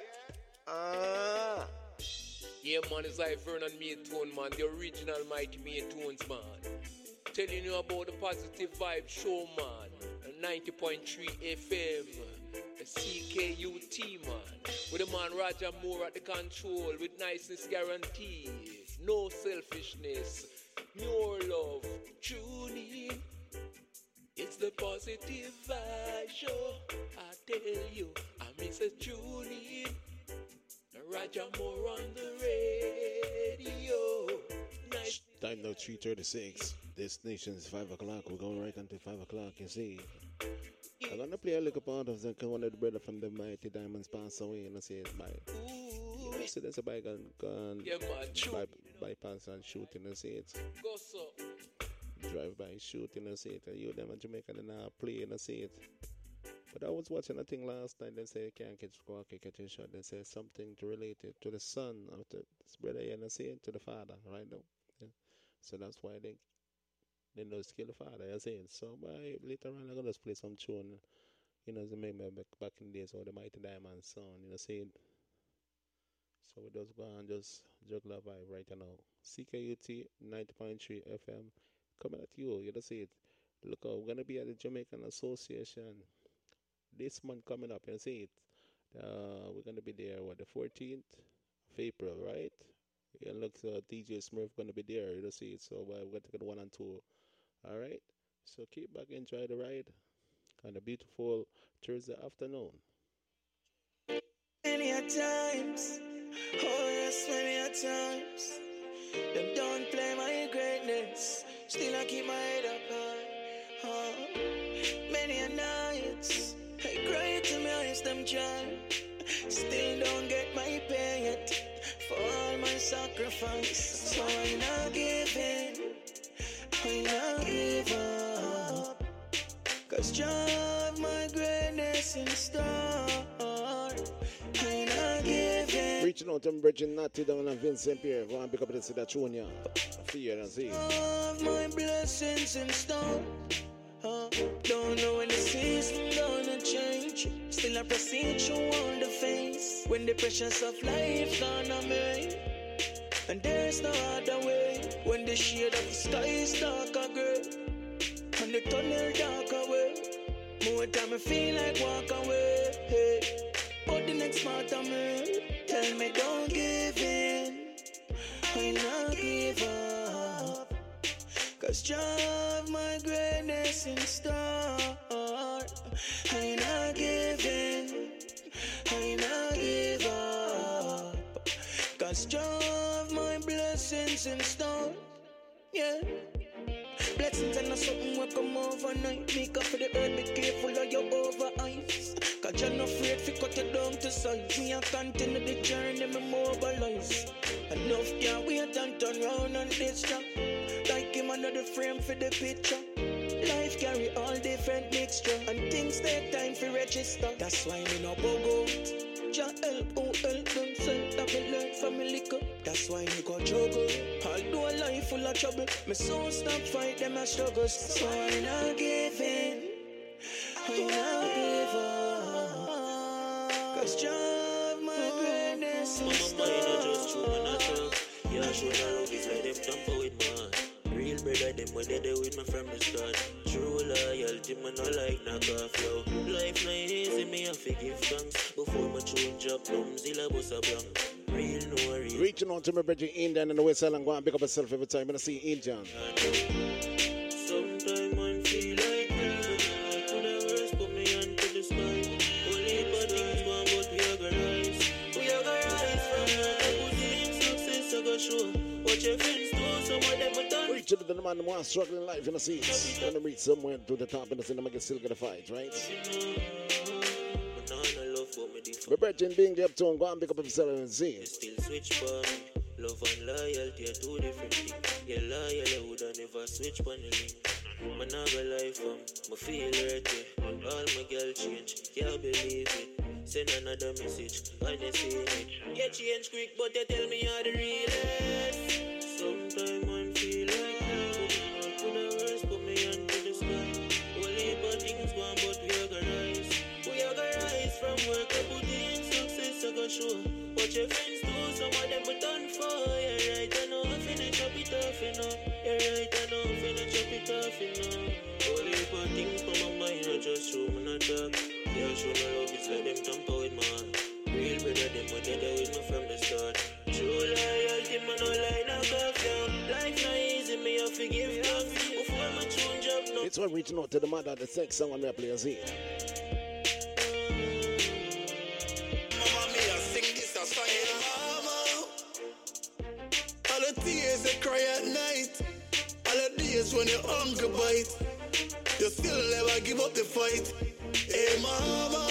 Ah. Yeah, man, it's like Vernon Maytone, man, the original Mighty Maytones, man. Telling you about the Positive Vibe Show, man. ninety point three F M, C K U T, man. With the man Roger Moore at the control, with niceness guaranteed. No selfishness, more love. Tune in. It's the Positive Vibe Show. I tell you, I miss a tune in. Roger Moore on the radio. Nice. Time now three thirty-six. Destination's five o'clock. We're going right until five o'clock, you see. I'm going to play a little part of the one of the brother from the Mighty Diamonds passed away, and I say it's by. You know, see, there's a bike gun, gun yeah, man, by, bypass and shooting, and see it. Go so. Drive by shooting, and see it. And you, them in Jamaica, they now play, and see it. But I was watching a thing last night. They say you can't catch squawky, catch a shot. They say something to relate it to the son of the this brother, and I say it to the father, right now. Yeah. So that's why they they know skill the father. I say it. So by later on, I'm gonna just play some tune. You know, they make me back back in the days of the Mighty Diamond song. You know, say it. So we just go and just juggle a vibe right now. C K U T ninety point three F M coming at you. You just see it. Look out, we're gonna be at the Jamaican Association this month coming up. You see it. Uh, we're gonna be there what the fourteenth of April, right? Yeah, look, uh, D J Smurf gonna be there. You just see it. So uh, we're gonna take it one and two. All right. So keep back, enjoy the ride, and a beautiful Thursday afternoon. Many a times, oh yes, many a times, them don't play my greatness. Still I keep my head up high. Oh, many a nights, I cry to my eyes, them child. Still don't get my pay yet for all my sacrifice. So I'm not giving, I'm not give up. Cause Jah have my greatness in store. I'm not giving. Reaching out to Bridget Natty down and Vincent Pierre. Go and pick up the Sida Junior. Fear and see. Have my blessings in store. Uh, don't know when the season gonna change. Still I proceed through all the face. When the pressures of life gonna make. And there's no other way. When the shade of the sky is darker gray. And the tunnel dark away. More time I feel like walk away. Hey. But the next part of me, tell me don't give in. I not give up. Cause Jah have my greatness in store. I not give in. I not give up. Cause Jah have my blessings in store. Yeah. Blessings and not something will come overnight. Make up for the earth, be careful of your over eyes. Cause you're not afraid to cut you down to size. Me I continue the journey, me mobilize. Enough can't wait and turn round on this track. Like him another frame for the picture. Life carry all different mixture. And things take time for register. That's why me no bug out. Jah help who help themselves. That me learn from me liquor. That's why me go juggle. Although a life full of trouble, me so stop fight them a struggles. So I not give in, I not give up. Cause Jah have my greatness in store. Mama, mine just true when I talk. Yeah, show the love is like them tamper with man. Real brother, them when they there with me from the start. True loyalty, man, no like knock off, yo. Life not easy, me have to give thanks. Before my tune drop, numb, zilla bus a blank. Real, no real. Reaching out to my brother Indian in the West Island, go and pick up yourself every time when I see Indian. Sometimes man feel like me, when I verse put me onto the sky. Only bad things go on, but we are gonna rise. We are gonna rise from here. I put in success, I go show. Watch your friends do, some of them are done. Reaching to the man who wants struggling life in the seats. When they reach somewhere to the top in the cinema, get still gonna fight, right? My brother being the uptown, go and pick up yourself and see. Still switch for me. Love and loyalty are two different things. Yeah, loyal, I woulda never switch for the link. Man, I go life from, I feel hurt, yeah. All my girl change, can't believe it. Send another message, I never seen it. Yeah, change quick, but they tell me you're the realest. Sometimes man feel like me, put a verse, put me onto the sky. Only bad things go on, but we are gonna rise. We are gonna rise from work, I put in success, I go show. Watch your friends do, some of them are done for. You're right, I know, I'm finna chop it off, you know. You're right, I know, I'm finna chop it off, you know. Only bad things from my mind, I just show me not talk. Yeah, show my love, it's like them tamper with man. Real brother, them were dead with me from the start. True loyalty, man, no lie, knock off, yo. Life not easy, me have to give thanks. Before my tune job, no. It's what reaching out to the mother, the sex song when we play as it. All the tears that cry at night, all the days when your hunger bite, you still never give up the fight. Hey mama,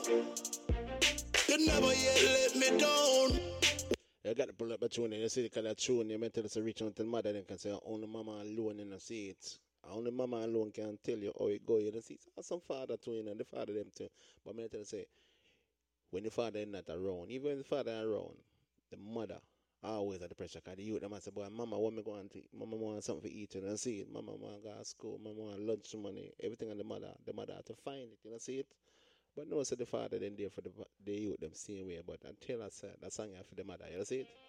you never yet let me down. You got to pull up a tune and you see the kind of tune you meant to say reach out to the mother and can say only mama alone in the seat. Only mama alone can tell you how it go. You see some father too, you know, the father them too. But I tell you say when the father is not around, even when the father is around, the mother always at the pressure because the youth them say, boy, mama want me go and eat. Mama want something to eat, you know, see it. Mama want to go to school, mama want lunch money, everything on the mother. The mother have to find it, you know, see it. But no, so the father then there for the, the youth them same way. But until I said that song for the mother, you see it?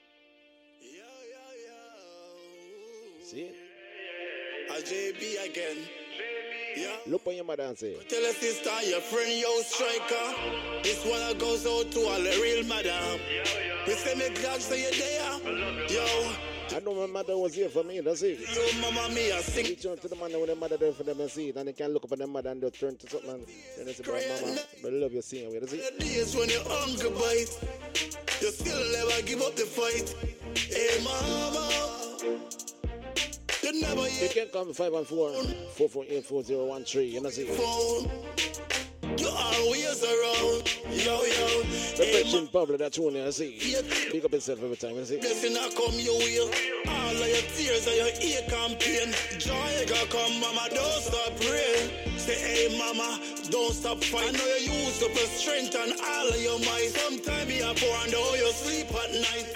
See it? A J B again. Yeah. Look on your mother and say. Tell a sister, your friend, yo, striker. This one goes out to all the real madam. We say me glad say you there. Yo. I know my mother was here for me, that's it. Yo, mama, me, I sing. You turn to the man when the mother there for them and see it. And they can look up at the mother and they'll turn to something. And they say, bro, mama, I love you seeing me, that's it. The days when you're hungry bite, you still never give up the fight. Hey, mama. You never You can come five one four, four four eight, four zero one three, you know see. You always around, yo, yo. The Virgin Public, that's one I see. Pick up yourself every time, you see. Blessing I come your way. All of your tears and your ache and pain. Joy gonna come, mama, don't stop praying. Say, hey, mama, don't stop fighting. I know you use up your strength and all of your might. Sometimes you are poor and how you sleep at night.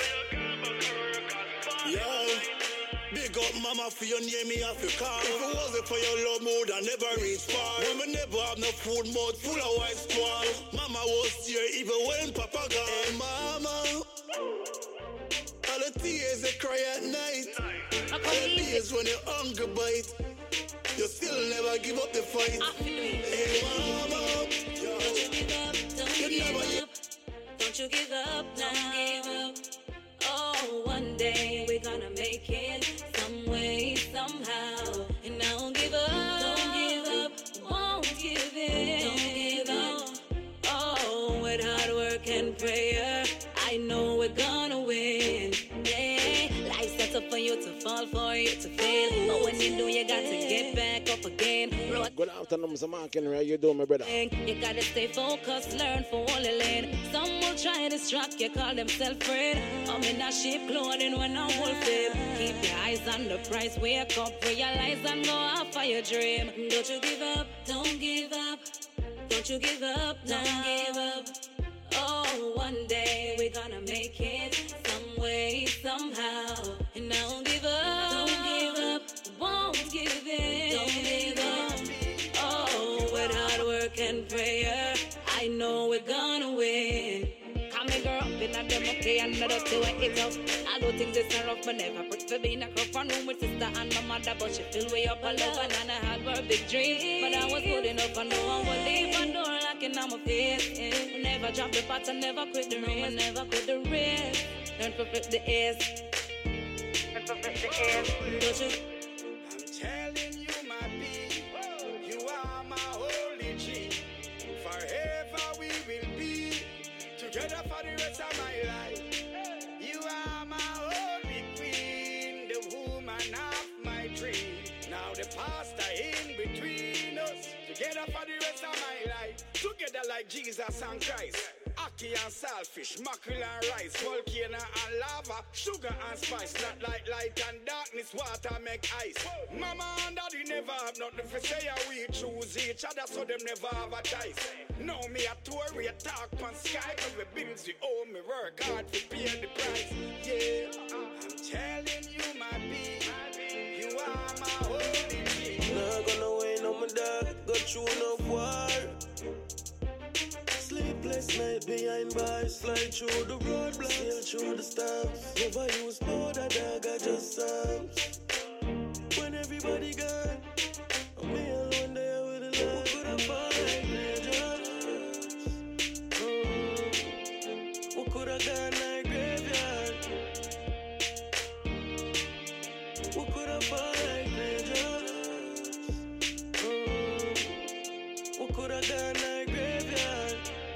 Yo. Big up mama for your name me off your car. If it wasn't for your love mood, I never reach far. Mama never have no food mouth full of white squall. Mama was here even when papa gone. Hey mama, all the tears they cry at night. All the days when you hungry bite, you still never give up the fight. Hey mama, don't you give up, don't you give never up, don't you give up, don't give up. Oh, one day we're gonna make it some way, somehow. And I won't give up, don't give up, won't give in, don't give up. Oh, with hard work and prayer, I know we're gonna win. Yeah, life sets up for you to fall, for you to fail. But when you do, you got to get back up again. Good afternoon, Mister Mark Henry. How you doing, my brother? You gotta stay focused, learn for all the lane. Some will try to distract you, call themselves friend. I'm in a sheep clothing when I'm wolfing. Keep your eyes on the prize, wake up, realize and go after your dream. Don't you give up, don't give up. Don't you give up, don't give up. Oh, one day we're gonna make it some way, somehow. And I won't give up, don't give up, won't give in, don't give up. Oh, with hard work and prayer, I know we're gonna win. Come me girl up in a them okay and not up to it up. I do things this are rough, but never put for being a crop on room with sister and my mother, but she feel way up a love and I had her big dream. But I was good enough, I know I would leave my door locking on my face. Yeah. Never drop the pot, I never quit the race. I never quit the race. Learn to flip the ears. Learn to flip the ears. Don't you? I'm telling you, my B, you are my holy G. Forever we will be together for the rest of my life. You are my holy queen, the woman of my dream. Now the past are in between us, together for the rest of my life. Together like Jesus and Christ. Aki and saltfish, mackerel and rice, volcano and lava, sugar and spice. Not like light and darkness, water make ice. Mama and daddy never have nothing for say. We choose each other so them never have a choice. Now me a tour, we a talk on Skype. Cause we bills we owe, me work hard to pay the price. Yeah, I'm telling you my B, you are my holy G. Not gonna win on my dog, go through no war. Sleepless night behind bars, slide through the roadblocks, sail through the storms. Never use powder, dog, I just subs. When everybody gone, I'm me alone there with the Lord. Who could have fought like Rangers? Mm. Who could have gone like graveyard? Who could have fought like Rangers? Mm. Who could have gone like graveyard?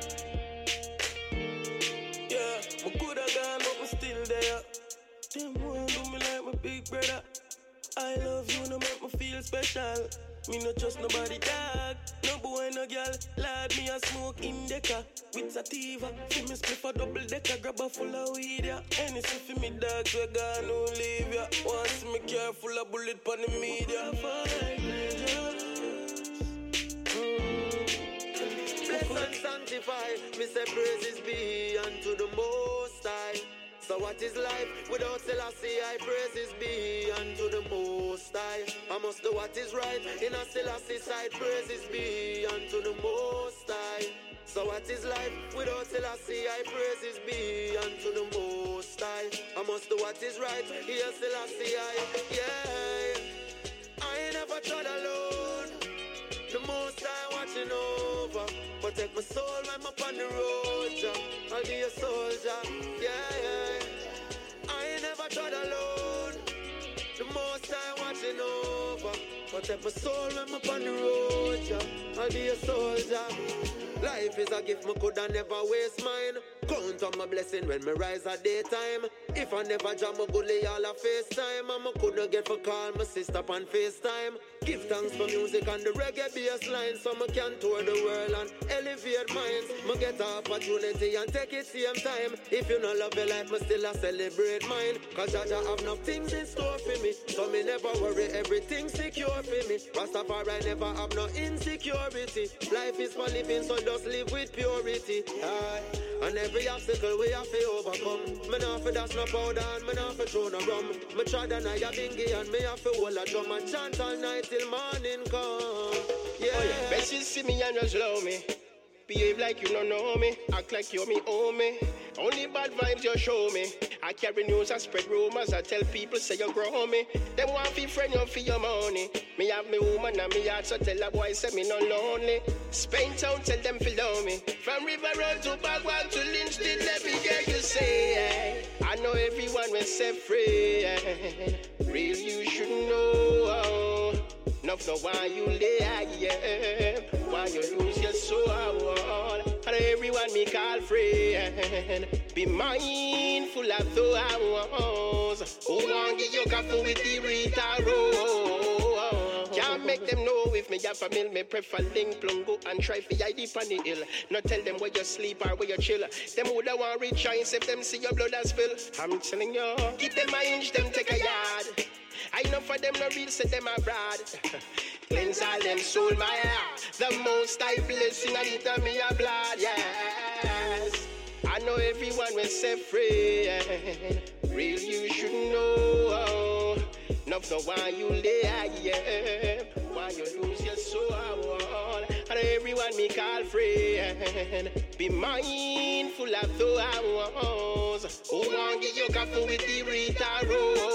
Yeah, I could have gone, but I'm still there. Them want do me like my big brother. I love you, no make me feel special. Me no trust nobody, dog. No boy, no girl. Lad, me a smoke in decker with sativa. Feel me split for double decker, grab a full of weed, yeah. Anything for me, dogs, we gone, no leave, yeah. Once me care full of bullet pon the media. Bless and sanctify, me say praises be unto the Most High. So what is life without Selassie? I praises be unto the Most High. I must do what is right in a Selassie side. Praises be unto the Most High. So what is life without Selassie? I praises be unto the Most High. I must do what is right here, Selassie. I, yeah. I ain't never tried alone. The Most High watching over. Protect my soul when I'm up on the road, yeah. I'll be a soldier, yeah, yeah. I ain't never tried alone. The Most High watching over. Protect my soul when I'm up on the road, yeah. I'll be a soldier. Life is a gift, me coulda never waste mine. Count on my blessing when me rise at daytime. If I never jam, me go lay all a FaceTime. And me coulda get for call my sister on FaceTime. Give thanks for music and the reggae bass line, so me can tour the world and elevate minds. Me get an opportunity and take it same time. If you not love your life, me still a celebrate mine. Cause Jaja have enough things in store for me, so me never worry, everything secure for me. Rastafari never have no insecurity. Life is for living, so just live with purity. Aye. And every obstacle we have to overcome. Me not for dash no powder and me not for throw no rum. Me try to night a bingy and me have to hold a drum and chant all night till morning come. Yeah. Oh yeah. Best you see me and just love me. Behave like you don't know me. Act like you're me own me. Only bad vibes you show me. I carry news, I spread rumors. I tell people say you grow me. Them want to be friend you for your money. Me have me woman and me heart, so tell a boy say me no lonely. Spain town, tell them follow me. From River Road to Bagwan to Lynch, did let me hear you say. I know everyone will set free. Real you should know. Enough know why you lay, yeah. Why you lose your soul. And everyone me call friend. Be mindful of those who want give you coffee with the Rita Road. Can't make them know if me have a meal. Me prefer link, plungo and try for I deep on the hill. Not tell them where you sleep or where you chill. Them woulda want rejoice if them see your blood as spill. I'm telling you, keep them a inch, them take a yard. I know for them no real, say them abroad. Cleanse all them soul, my heart. The most I blessing and it me a blood, yes. I know everyone will set free. Real you should know. Enough know why you lay, yeah. Why you lose your soul. And everyone me call friend. Be mindful of those who want give you coffee with the Rita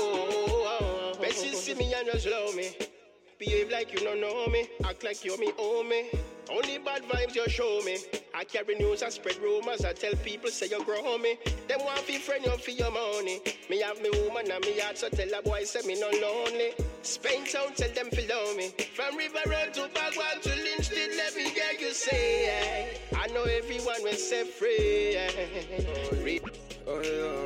Road. Best you see me and just love me. Behave like you don't know me. Act like you me own me. Only bad vibes you show me. I carry news, I spread rumors. I tell people say you grow me. Them want to friend you for your money. Me have me woman and me heart, so tell a boy say me no lonely. Spain town, tell them follow me. From River Road to Bagwan to Lynch, did let me hear you say. I know everyone will set free. Oh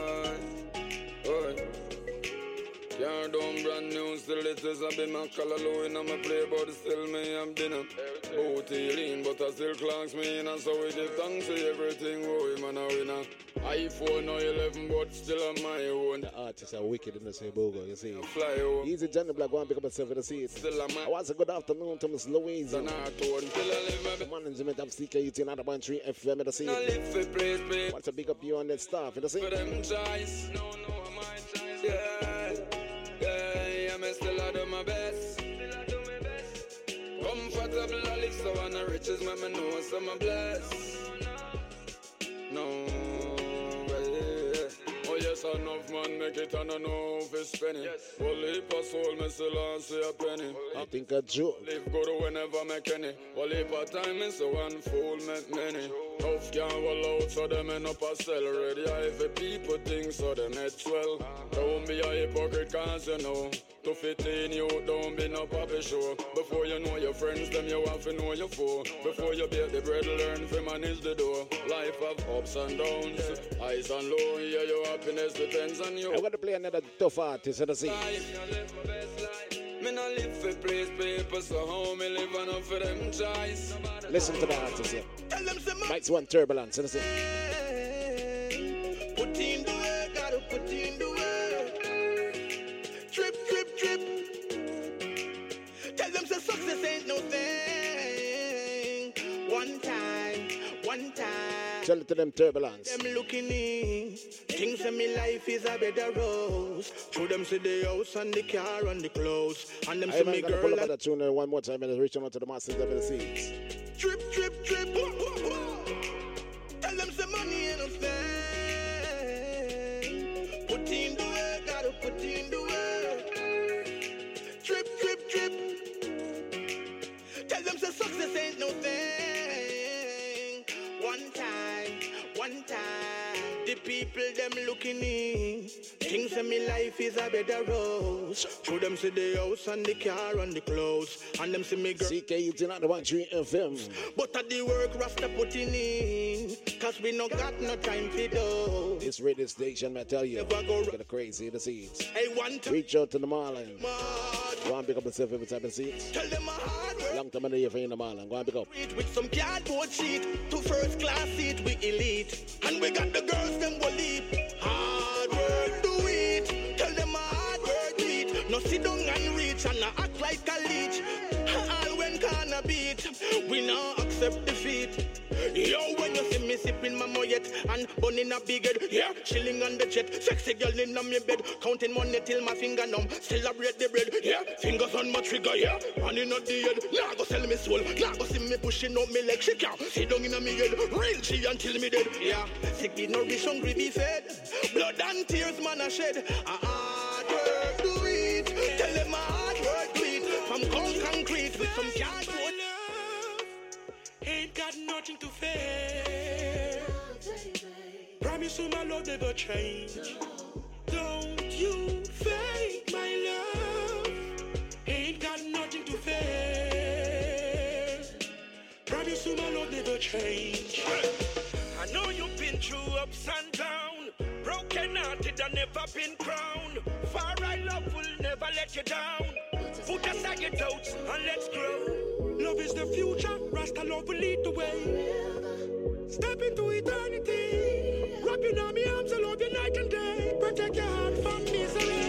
yeah, oh yeah. Can't do brand new, still it is a bit my color low in my play, but still me I'm dinner. Booty lean, but I still clanks me in, and so we give thanks to everything, oh, man, a winner. iPhone no eleven, but still on my own. The artists are wicked in the same bogo, you see. Fly over. Easy Johnny Black, go and pick up yourself in the seat. Still on my... I want a good afternoon to Miss Louise. The management of C K U T ninety point three F M in the seat. Want to pick up you on that stuff in the seat. For them choice, no, no, my choice, yeah. Yeah, I'm still I do my best. Comfortable, I live so on the riches, when me know some I'm blessed. No, yeah. Oh yes, enough man make it and I know if it's penny. Only per soul, me still I see a penny. I think a joke. Live good whenever make any. Only per time is so one fool make many. Tough can't roll out, so them end up a sell. Ready, I have people think so them head swell. Don't be a hypocrite, cause you know. To fit in you, don't be no puppy show. Before you know your friends, them you have to know your foe. Before you bake the bread, learn to manage the dough. Life of ups and downs, highs and lows. Yeah, your happiness depends on you. I'm gonna play another tough artist in the scene. Me no live for praise paper, so how me live on up for them choice. Listen to the artist here. Mike's one turbulence in the scene. Put in the work, gotta put in the work. Trip, trip, trip. Tell them say success ain't no thing. One time, one time. Tell it to them turbulence. Them looking in, things in me life is a better rose. Through them see the house and the car and the clothes. And them I see man me gonna girl pull up like that tune there one more time and it's reaching out to the masses of the seats. Trip, trip, trip. Whoa, whoa, whoa. Tell them some money ain't no thing. Put in the work, gotta put in the work. Trip, trip, trip. Tell them some success ain't no thing. One time, one time. The people them looking in. Things in me life is a better rose. Through them see the house and the car and the clothes. And them see me girl. C K U T not the one three F M. But at the work Rasta putting in. Cause we no got no time for do. This radio station, I tell you, Never go get a crazy in the seats. Hey, one time. Reach out to the Marlin. Go and pick up yourself every time in the seats. Tell them a hard work. Long time in the year for in the Marlin. Go and pick up. With some cardboard sheet to first class seat we elite. And we got the girls them will leap. Hard work do it. Tell them a hard work do it. No sit down and reach and not act like a leech. All when corner beat, we now accept defeat. Yo, when you see me sipping my moyet and burning a big head, yeah, chilling on the jet, sexy girl in my bed, counting money till my finger numb, celebrate the bread, yeah, fingers on my trigger, yeah, running on the head, now go sell me soul, now go see me pushing up me leg, she can't sit down in my head, real G until me dead, yeah, sick be nourish, hungry be fed, blood and tears man a shed, a hard work do it, tell them a hard work do it, from cold concrete with some cardboard. Ain't got nothing to fear. Promise you my love never change. Don't you fake my love. Ain't got nothing to fear. Promise you my love never change. I know you've been through ups and downs. Broken hearted and never been crowned. Far right love will never let you down. Put aside your doubts and let's grow. Love is the future, Rasta love will lead the way. Step into eternity. Wrap you in my arms, I love you night and day. Protect your heart from misery.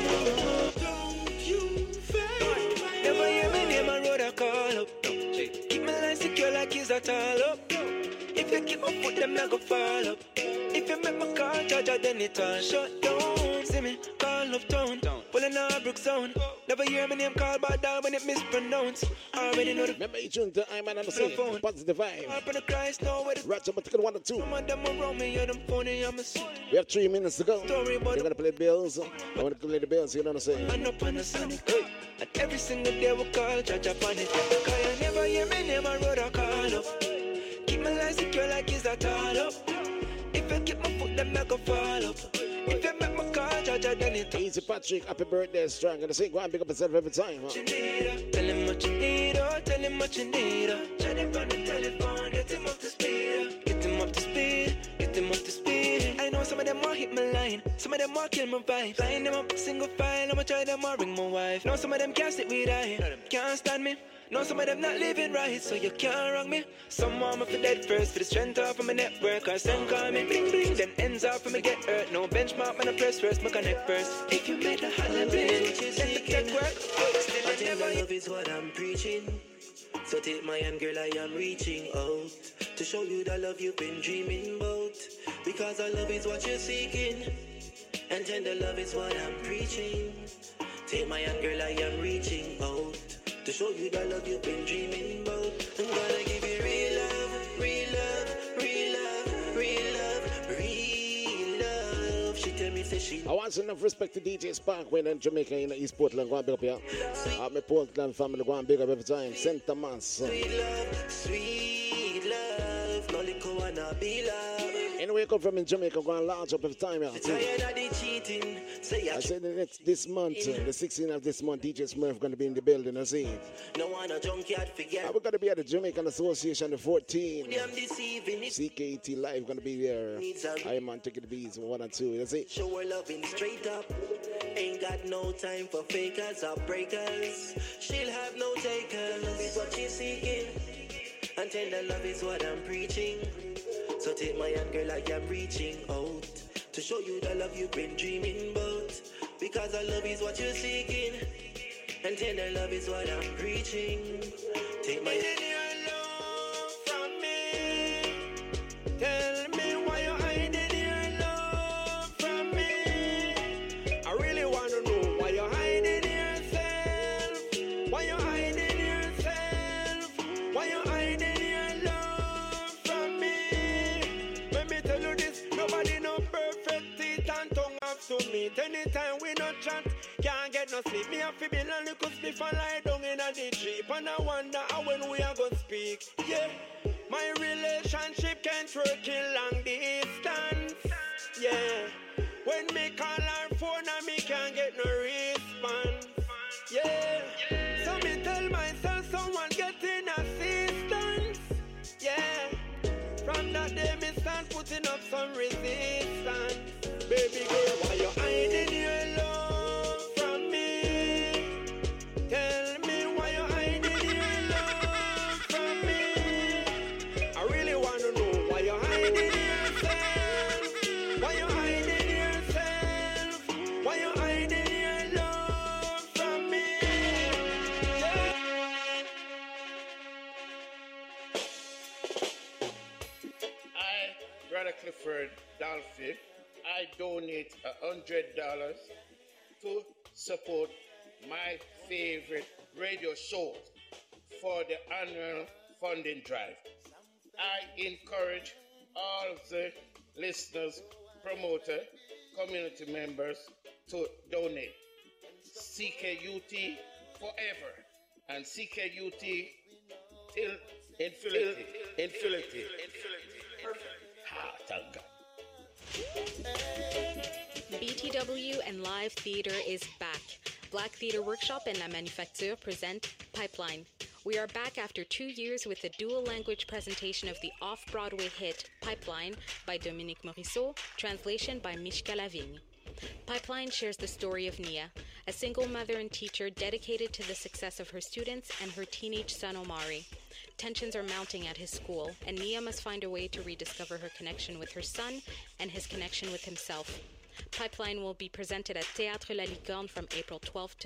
Don't you fake my Never hear my name and road I call up. Keep my life secure like it's a tall up. If you keep my foot, them not go fall up. If you make my car charge, then it all shut down. See me, call up town, pulling out Brook Zone. Never hear my name called back down when it mispronounced. Already know the. Remember you tuned to I'm on the scene. Positive vibe. Up in the Christ, know where the. Ratchet, but take one or two. Some of them around me, yeah, them phony, I'm a suit. We have three minutes to go. Story about We're gonna play bills. I wanna play the bills, you know what I'm saying? I'm up on the Sonic. Hey. And every single day we call, judge up on it. Cause you never hear my name and road I call up. Keep my life secure like it's a tall up. If I keep my foot, them not go fall up. If you make my car, judge then it. Easy Patrick, happy birthday, strong. Gonna say, go and pick up yourself every time, huh? Tell him what you need, oh, tell him what you need, oh. Chat him on the telephone, get him up to speed, oh. Get him up to speed, get him up to speed. I know some of them want hit my line, some of them want kill my vibe. Line them up, single file, I'ma try them or ring my wife. Know some of them can't sit with I, can't stand me. Know some of them not living right, so you can't wrong me. Some want me for dead first, for the strength off of my network. Or send call me, bling bling, then ends off for me get hurt. No benchmark, man, I press first, my connect first. If you made a holler, bling, let the tech work. Still I never love is what I'm preaching. So take my hand, girl, I am reaching out to show you the love you've been dreaming about. Because our love is what you're seeking, and tender love is what I'm preaching. Take my hand, girl, I am reaching out to show you the love you've been dreaming about. I'm gonna give you real love, real love, real love, real love, real love. She tell me, say she. I want enough respect to D J Spark when in Jamaica in East Portland. Go and big up here. Uh, my Portland family go and big up every time. Saint Thomas. Sweet love, sweet love, no liquor wanna be love. Anyway, come from in Jamaica, go and launch up every time. Yeah. Tired of the cheating. Say I said the next this month, uh, the sixteenth of this month, D J Smurf gonna be in the building. I see. No one a junkyard figure. Uh, we're gonna be at the Jamaican Association the fourteenth. Them deceiving. C K E T Live gonna be there. I man taking the beats one and two. That's it. Show her loving straight up. Ain't got no time for fakers or breakers. She'll have no takers. Love is what she's seeking, and tender love is what I'm preaching. So take my hand, girl, I am reaching out to show you the love you've been dreaming about. Because our love is what you're seeking, and tender love is what I'm preaching. Take my hand, your love from me. Tell me sleep. Me have to build a little spliff and lie down in a the jeep. And I wonder how when we are gonna speak. Yeah, my relationship can't work in long distance. Yeah, when me call her phone and me can't get no response. Yeah, so me tell myself someone getting assistance. Yeah, from that day me start putting up some resistance. Baby girl, why you hiding your love from me? Tell me why you hiding your love from me. I really want to know why you hiding yourself. Why you hiding yourself? Why you hiding your love from me? I, Brother Clifford Dolphy, I donate a hundred dollars to support my favorite radio show for the annual funding drive. I encourage all the listeners, promoter, community members to donate. C K U T forever and C K U T till infinity. Infinity. Perfect. Ah, thank God. B T W and Live Theater is back. Black Theater Workshop and La Manufacture present Pipeline. We are back after two years with a dual-language presentation of the off-Broadway hit Pipeline by Dominique Morisseau, translation by Mishka Lavigne. Pipeline shares the story of Nia, a single mother and teacher dedicated to the success of her students and her teenage son Omari. Tensions are mounting at his school, and Nia must find a way to rediscover her connection with her son and his connection with himself. Pipeline will be presented at Théâtre La Licorne from April twelfth to